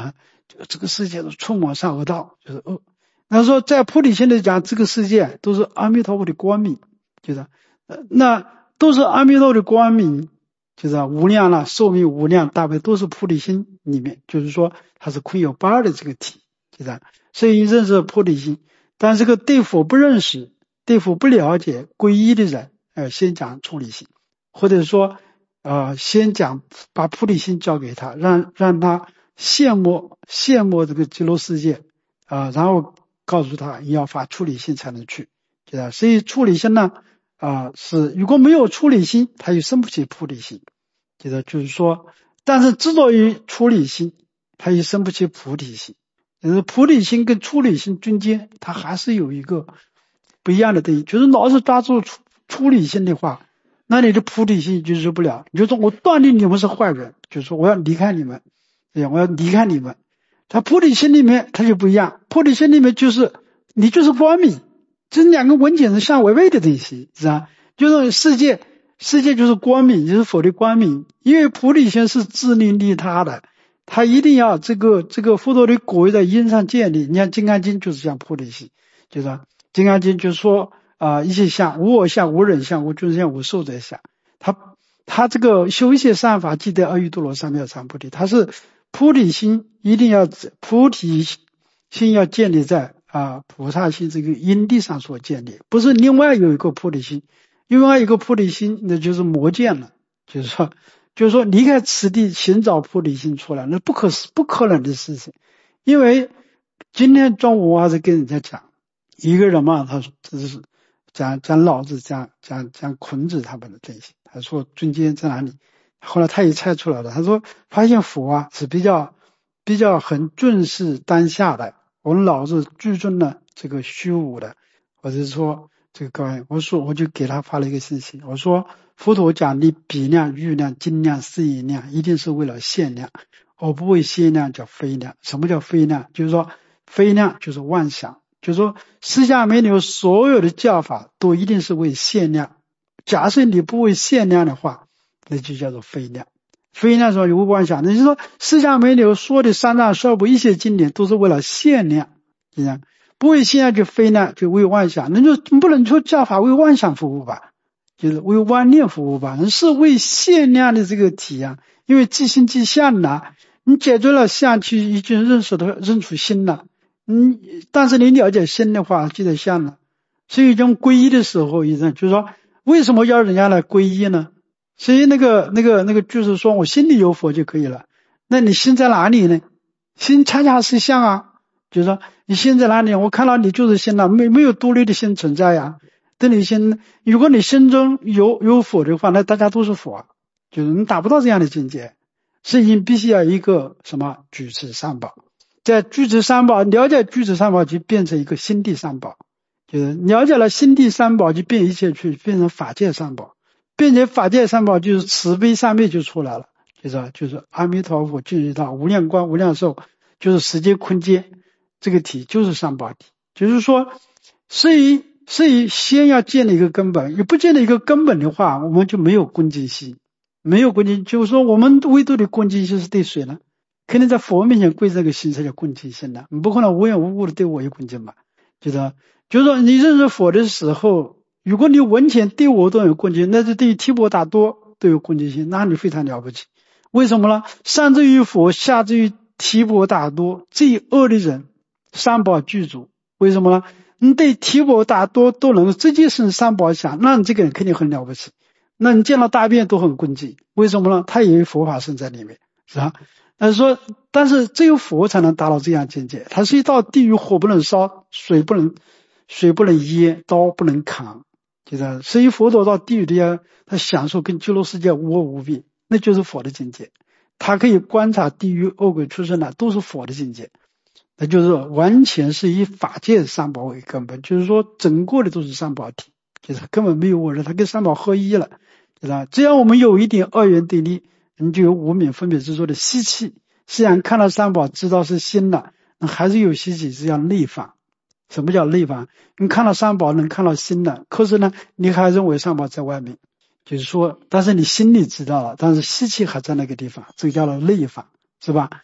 这个世界都充满善恶道，就是那说在菩提心里讲，这个世界都是阿弥陀佛的光明，就是那都是阿弥陀佛的光明，就是无量了，寿命无量大悲都是菩提心里面，就是说它是空有不二的这个体，就是所以认识菩提心。但这个对佛不认识，对佛不了解皈依的人，先讲出离心，或者说先讲把菩提心交给他，让他羡慕这个极乐世界然后告诉他你要发出离心才能去，对吧？所以出离心呢是如果没有出离心，他就生不起菩提心，就是说，但是执着于出离心，他也生不起菩提心。就是菩提心跟出离心中间，它还是有一个不一样的东西，就是老是抓住出离心的话，那你的菩提心就入不了。你就说我断定你们是坏人，就是说我要离开你们，我要离开你们。他菩提心里面他就不一样，菩提心里面就是你就是光明，这两个文件是相违背的东西，是吧？就是世界就是光明，就是佛的光明，因为菩提心是自利利他的，他一定要这个佛陀的果位在因上建立。你看《金刚经》就是讲菩提心，就是《金刚经》就是说一切相，无我相、无人相、无众相、无寿者相。他这个修一切善法，即得阿耨多罗三藐三菩提。他是菩提心一定要菩提心要建立在菩萨心这个因地上所建立，不是另外有一个菩提心，另外一个菩提心那就是魔见了，就是说离开此地寻找菩提心出来，那不可能的事情。因为今天中午我还是跟人家讲一个人嘛，他说这是讲老子讲孔子他们的东西，他说中间在哪里，后来他也猜出来了，他说发现佛是比较很重视当下的，我们老子注重了这个虚无的，或者说这个我就给他发了一个信息，我说佛陀讲的比量、喻量、精量、适应量，一定是为了限量，而不为限量叫非量。什么叫非量？就是说非量就是妄想，就是说释迦牟尼所有的教法都一定是为限量，假设你不为限量的话，那就叫做非量。非量说有妄想，那就是说释迦牟尼说的三藏十二部一切经典都是为了限量，不为限量就非量，就为妄想，那就不能说教法为妄想服务吧，就是为妄念服务吧，是为限量的这个体因为即心即相你解决了相，去已经认出心了，但是你了解心的话，记得相了。所以讲皈依的时候，就是说为什么要人家来皈依呢？所以那个就是说我心里有佛就可以了。那你心在哪里呢？心恰恰是相就是说你心在哪里，我看到你就是心了，没有独立的心存在等你心，如果你心中有佛的话，那大家都是佛，就是你达不到这样的境界。所以你必须要一个什么具持三宝，在具持三宝，了解具持三宝就变成一个心地三宝，就是了解了心地三宝就变一切去变成法界三宝，变成法界三宝就是慈悲三昧就出来了，就是阿弥陀佛进入到无量光无量寿，就是时间空间这个体就是三宝体。就是说所以先要建立一个根本，你不建立一个根本的话，我们就没有恭敬心，没有恭敬，就是说我们唯独的恭敬心是对谁呢？肯定在佛面前跪这个心才叫恭敬心你不可能无缘无故的对我有恭敬吧？就是说你认识佛的时候，如果你文前对我都有恭敬，那就对提婆达多都有恭敬心，那你非常了不起。为什么呢？上至于佛，下至于提婆达多，最恶的人三宝具足。为什么呢？你对提婆达多都能直接生三宝想，那你这个人肯定很了不起。那你见到大便都很恭敬，为什么呢？他也有佛法身在里面，是吧？但是只有佛才能达到这样境界。他是一道地狱，火不能烧，水不能淹，刀不能砍，所以佛陀到地狱里他享受跟极乐世界无我无别，那就是佛的境界。他可以观察地狱恶鬼出生都是佛的境界。那就是完全是以法界三宝为根本，就是说整个的都是三宝体，就是根本没有我人，他跟三宝合一了，只要我们有一点二元对立，你就有无明分别执着的习气。虽然看到三宝知道是心了，那还是有习气，是叫内放。什么叫内放？你看到三宝能看到心了，可是呢你还认为三宝在外面，就是说但是你心里知道了，但是习气还在那个地方，这个叫做内放，是吧？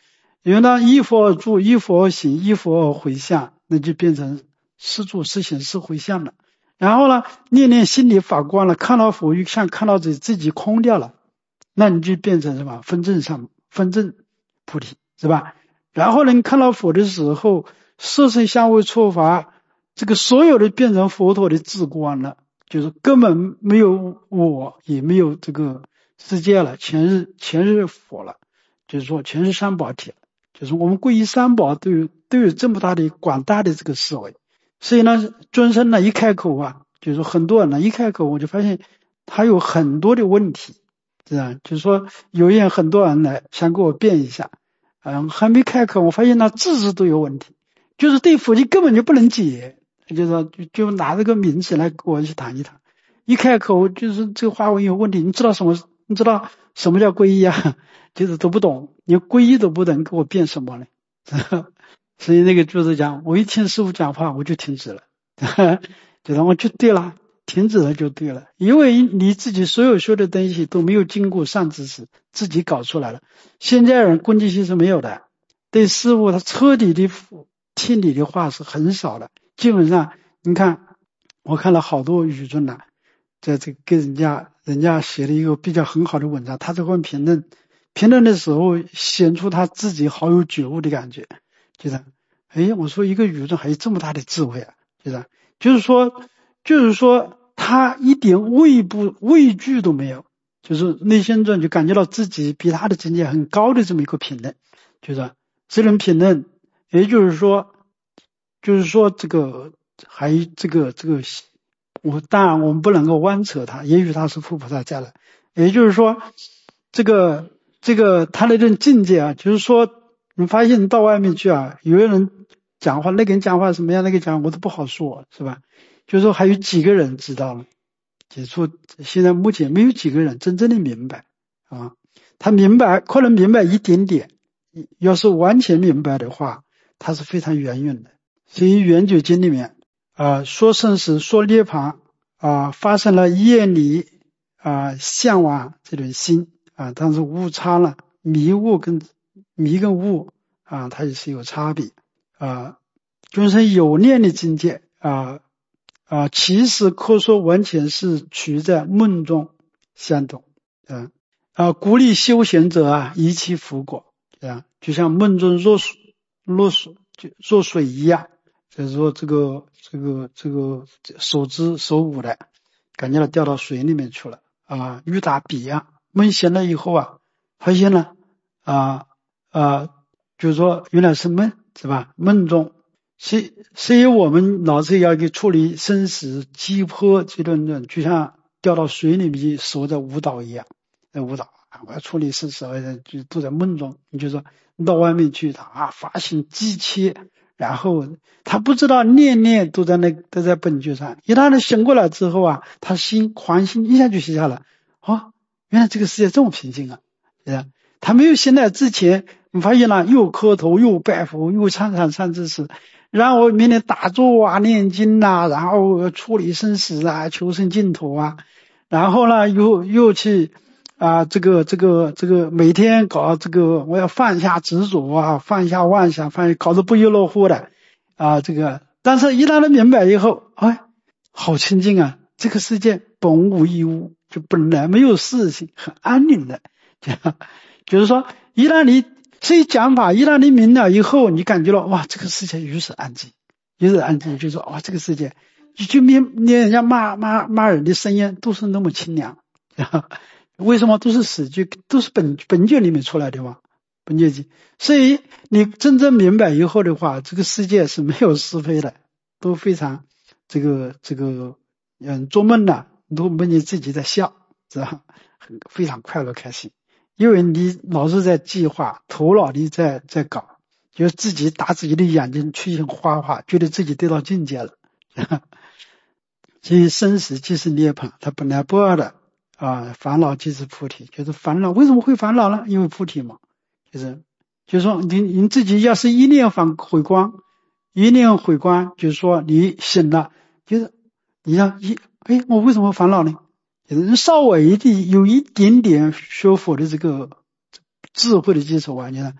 因为呢依佛而住，依佛而行，依佛而回向，那就变成是住是行是回向了。然后呢念念心里法光了，看到佛就像看到自己空掉了，那你就变成什么分正菩提，是吧？然后呢你看到佛的时候，色身香味触法，这个所有的变成佛陀的智光了，就是根本没有我，也没有这个世界了，全是佛了，就是说全是三宝体了。就是我们皈依三宝都有这么大的广大的这个思维。所以呢尊生呢一开口啊，就是说很多人呢一开口，我就发现他有很多的问题，这样就是说很多人来想给我辩一下，还没开口，我发现他字都有问题，就是对佛经根本就不能解，就是说就拿这个名词来跟我一起谈一谈，一开口就是这个华文有问题，你知道什么叫皈依啊？就是都不懂，你皈依都不能给我辩什么呢？所以那个就是讲，我一听师父讲话我就停止了，觉得我就对了，停止了就对了，因为你自己所有修的东西都没有经过善知识，自己搞出来了。现在人攻击性是没有的，对师父他彻底的听你的话是很少的，基本上你看我看了好多语尊呐，在这个跟人家写了一个比较很好的文章，他这份评论的时候显出他自己好有觉悟的感觉，就是我说一个宇宙还有这么大的智慧啊，就是说他一点畏惧都没有，就是内心中就感觉到自己比他的境界很高的这么一个评论，就是这种评论，也就是说这个还这个当然我们不能够歪扯他，也许他是佛菩萨家的，也就是说这个他那种境界啊，就是说你发现到外面去啊，有的人讲话，那个人讲话什么样，那个讲我都不好说，是吧？就是说还有几个人知道了，就是说现在目前没有几个人真正的明白啊，他可能明白一点点，要是完全明白的话，他是非常圆润的。所以圆觉经里面说生死说涅槃发生了厌离向往这种心但是误差了迷跟悟它也是有差别众生有念的境界其实可说完全是处在梦中相同鼓励修行者一切福果就像梦中若水一样，就是说这个手舞的感觉到掉到水里面去了雨打笔梦醒了以后发现了就是说原来是梦，是吧？梦中所以我们老是要去处理生死急迫这种就像掉到水里面手在舞蹈一样，舞蹈我要处理生死就都在梦中，你就说到外面去发心急切，然后他不知道念念都在本觉上，一旦他醒过来之后他狂心一下就下了原来这个世界这么平静他没有醒来之前，你发现了又磕头又拜佛又唱善知识，然后明天打坐念经然后处理生死求生净土然后呢又去这个每天搞这个我要放下执着放下妄想搞得不亦乐乎的但是一旦他明白以后好清净这个世界本无一物，就本来没有事情，很安宁的就是说一旦你这一讲法一旦你明了以后，你感觉到这个世界如此安静就是说这个世界就连人家骂人的声音都是那么清凉为什么都是死句，都是本觉里面出来的嘛，本觉经。所以你真正明白以后的话，这个世界是没有是非的，都非常做梦都梦见自己在笑，是吧？非常快乐开心，因为你老是在计划，头脑里在搞，就自己打自己的眼睛去画，觉得自己得到境界了所以生死即是涅槃，它本来不二的烦恼即是菩提，就是烦恼为什么会烦恼呢？因为菩提嘛，就是说你自己要是一念回光，就是说你醒了，就是你要我为什么烦恼呢？就是稍微的有一点点学佛的这个智慧的基础你看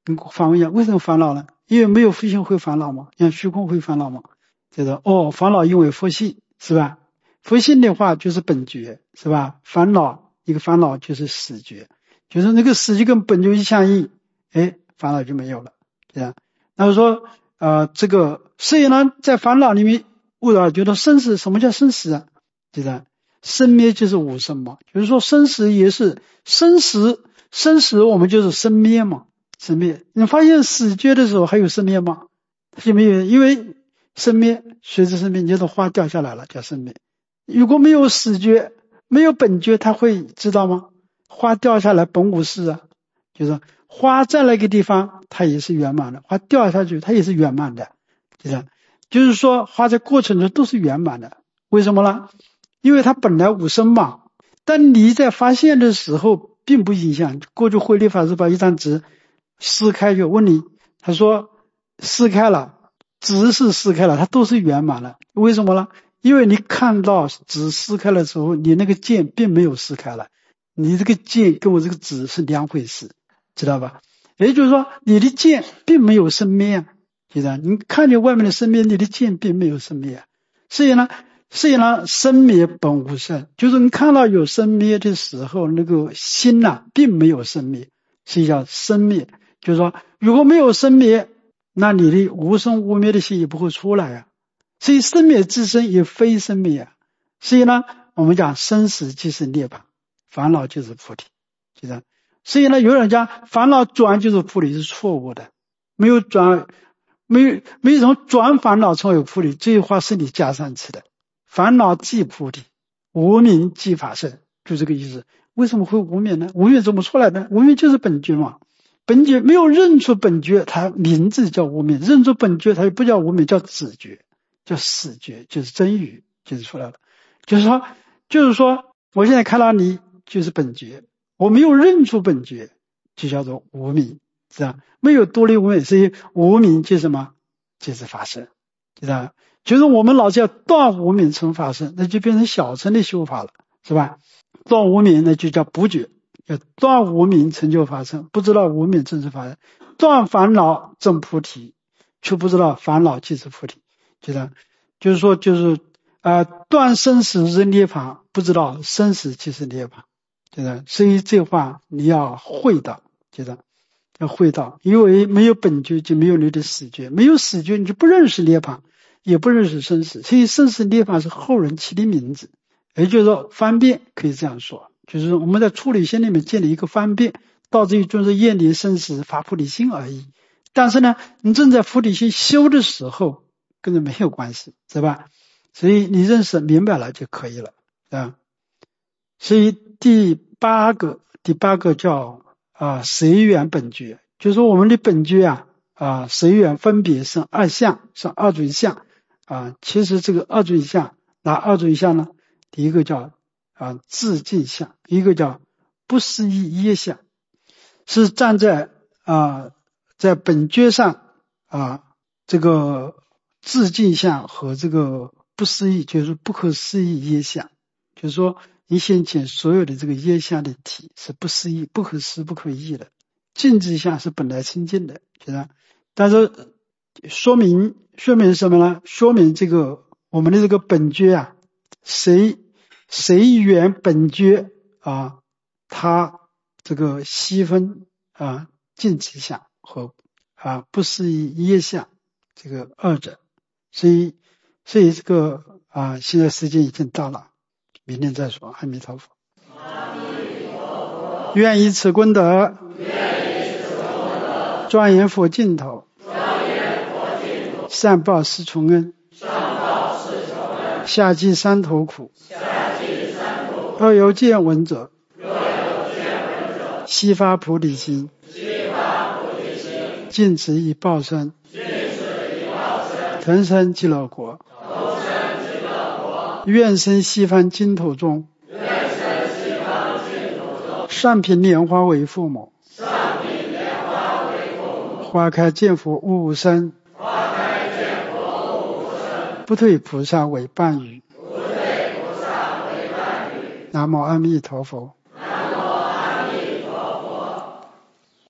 跟反问一下，为什么烦恼呢？因为没有佛性会烦恼吗？像虚空会烦恼吗？这个烦恼因为佛性，是吧？佛性的话就是本觉，是吧？烦恼一个烦恼就是死觉，就是那个死就跟本觉一相应，烦恼就没有了，这样。那么说这个所以呢，在烦恼里面误导觉得生死，什么叫生死啊？对的，生灭就是无生嘛，就是说生死也是生死我们就是生灭嘛，生灭。你发现死觉的时候还有生灭吗？它就没有，因为生灭随着生灭，你就是花掉下来了叫生灭。如果没有死觉，没有本觉，他会知道吗？花掉下来本无事啊，就是花在那个地方它也是圆满的，花掉下去它也是圆满的，就是说花在过程中都是圆满的。为什么呢？因为它本来无生嘛，但你在发现的时候并不影响。过去慧律法师把一张纸撕开就问你，他说撕开了，纸是撕开了，它都是圆满的。为什么呢？因为你看到纸撕开的时候，你那个剑并没有撕开了，你这个剑跟我这个纸是两回事，知道吧？也就是说你的剑并没有生灭啊，知道？你看见外面的生灭，你的剑并没有生灭啊。所以呢生灭本无生，就是你看到有生灭的时候，那个心并没有生灭，所以叫生灭。就是说如果没有生灭，那你的无生无灭的心也不会出来啊。所以生灭自身也非生灭啊。所以呢我们讲生死即是涅槃，烦恼就是菩提，就这样。所以呢有人讲烦恼转就是菩提是错误的，没有什么转烦恼成为菩提，这句话是你加上去的。烦恼即菩提，无明即法身，就这个意思。为什么会无明呢？无明怎么出来的？无明就是本觉嘛，本觉没有认出本觉，它名字叫无明；认出本觉，它就不叫无明，叫止觉，叫死觉，就是真语，就是出来了。就是说我现在看到你就是本觉，我没有认出本觉，就叫做无明，是吧？没有独立无明，所以无明就是什么？就是法身，知道吧？就是我们老是要断无明成法身，那就变成小乘的修法了，是吧？断无明那就叫不觉，要断无明成就法身，不知道无明正是法身，断烦恼证菩提，却不知道烦恼即是菩提，知道？就是说断生死是涅槃，不知道生死即是涅槃，知道？所以这话你要会道，知道？要会道，因为没有本觉就没有你的死觉，没有死觉你就不认识涅槃，也不认识生死，所以生死涅槃是后人起的名字。也就是说方便可以这样说，就是我们在处理心里面建立一个方便，到这里就是厌离生死发菩提心而已。但是呢你正在菩提心修的时候跟着没有关系，是吧？所以你认识明白了就可以了啊。所以第八个叫随缘本觉，就是说我们的本觉随缘分别生二相，生二种相其实这个二种相哪二种相呢？第一个叫自净相，一个叫不思议业相，是站在在本觉上这个自净相和这个不思议，就是不可思议业相，就是说你先前所有的这个业相的体是不思议、不可思、不可议的，净智相是本来清净的，是吧？但是说明什么呢？说明这个我们的这个本觉随缘本觉它这个细分净智相和不思议业相这个二者，所以这个现在时间已经到了，明天再说。阿弥陀佛。愿以此功德，庄严佛净土，善报四重恩，下济三途苦。若有见闻者，悉发菩提心，尽此一报身，腾生极乐国。愿生西方净土中，上品莲花为父母，花开见佛悟无生，不退菩萨为伴侣。南无阿弥陀佛。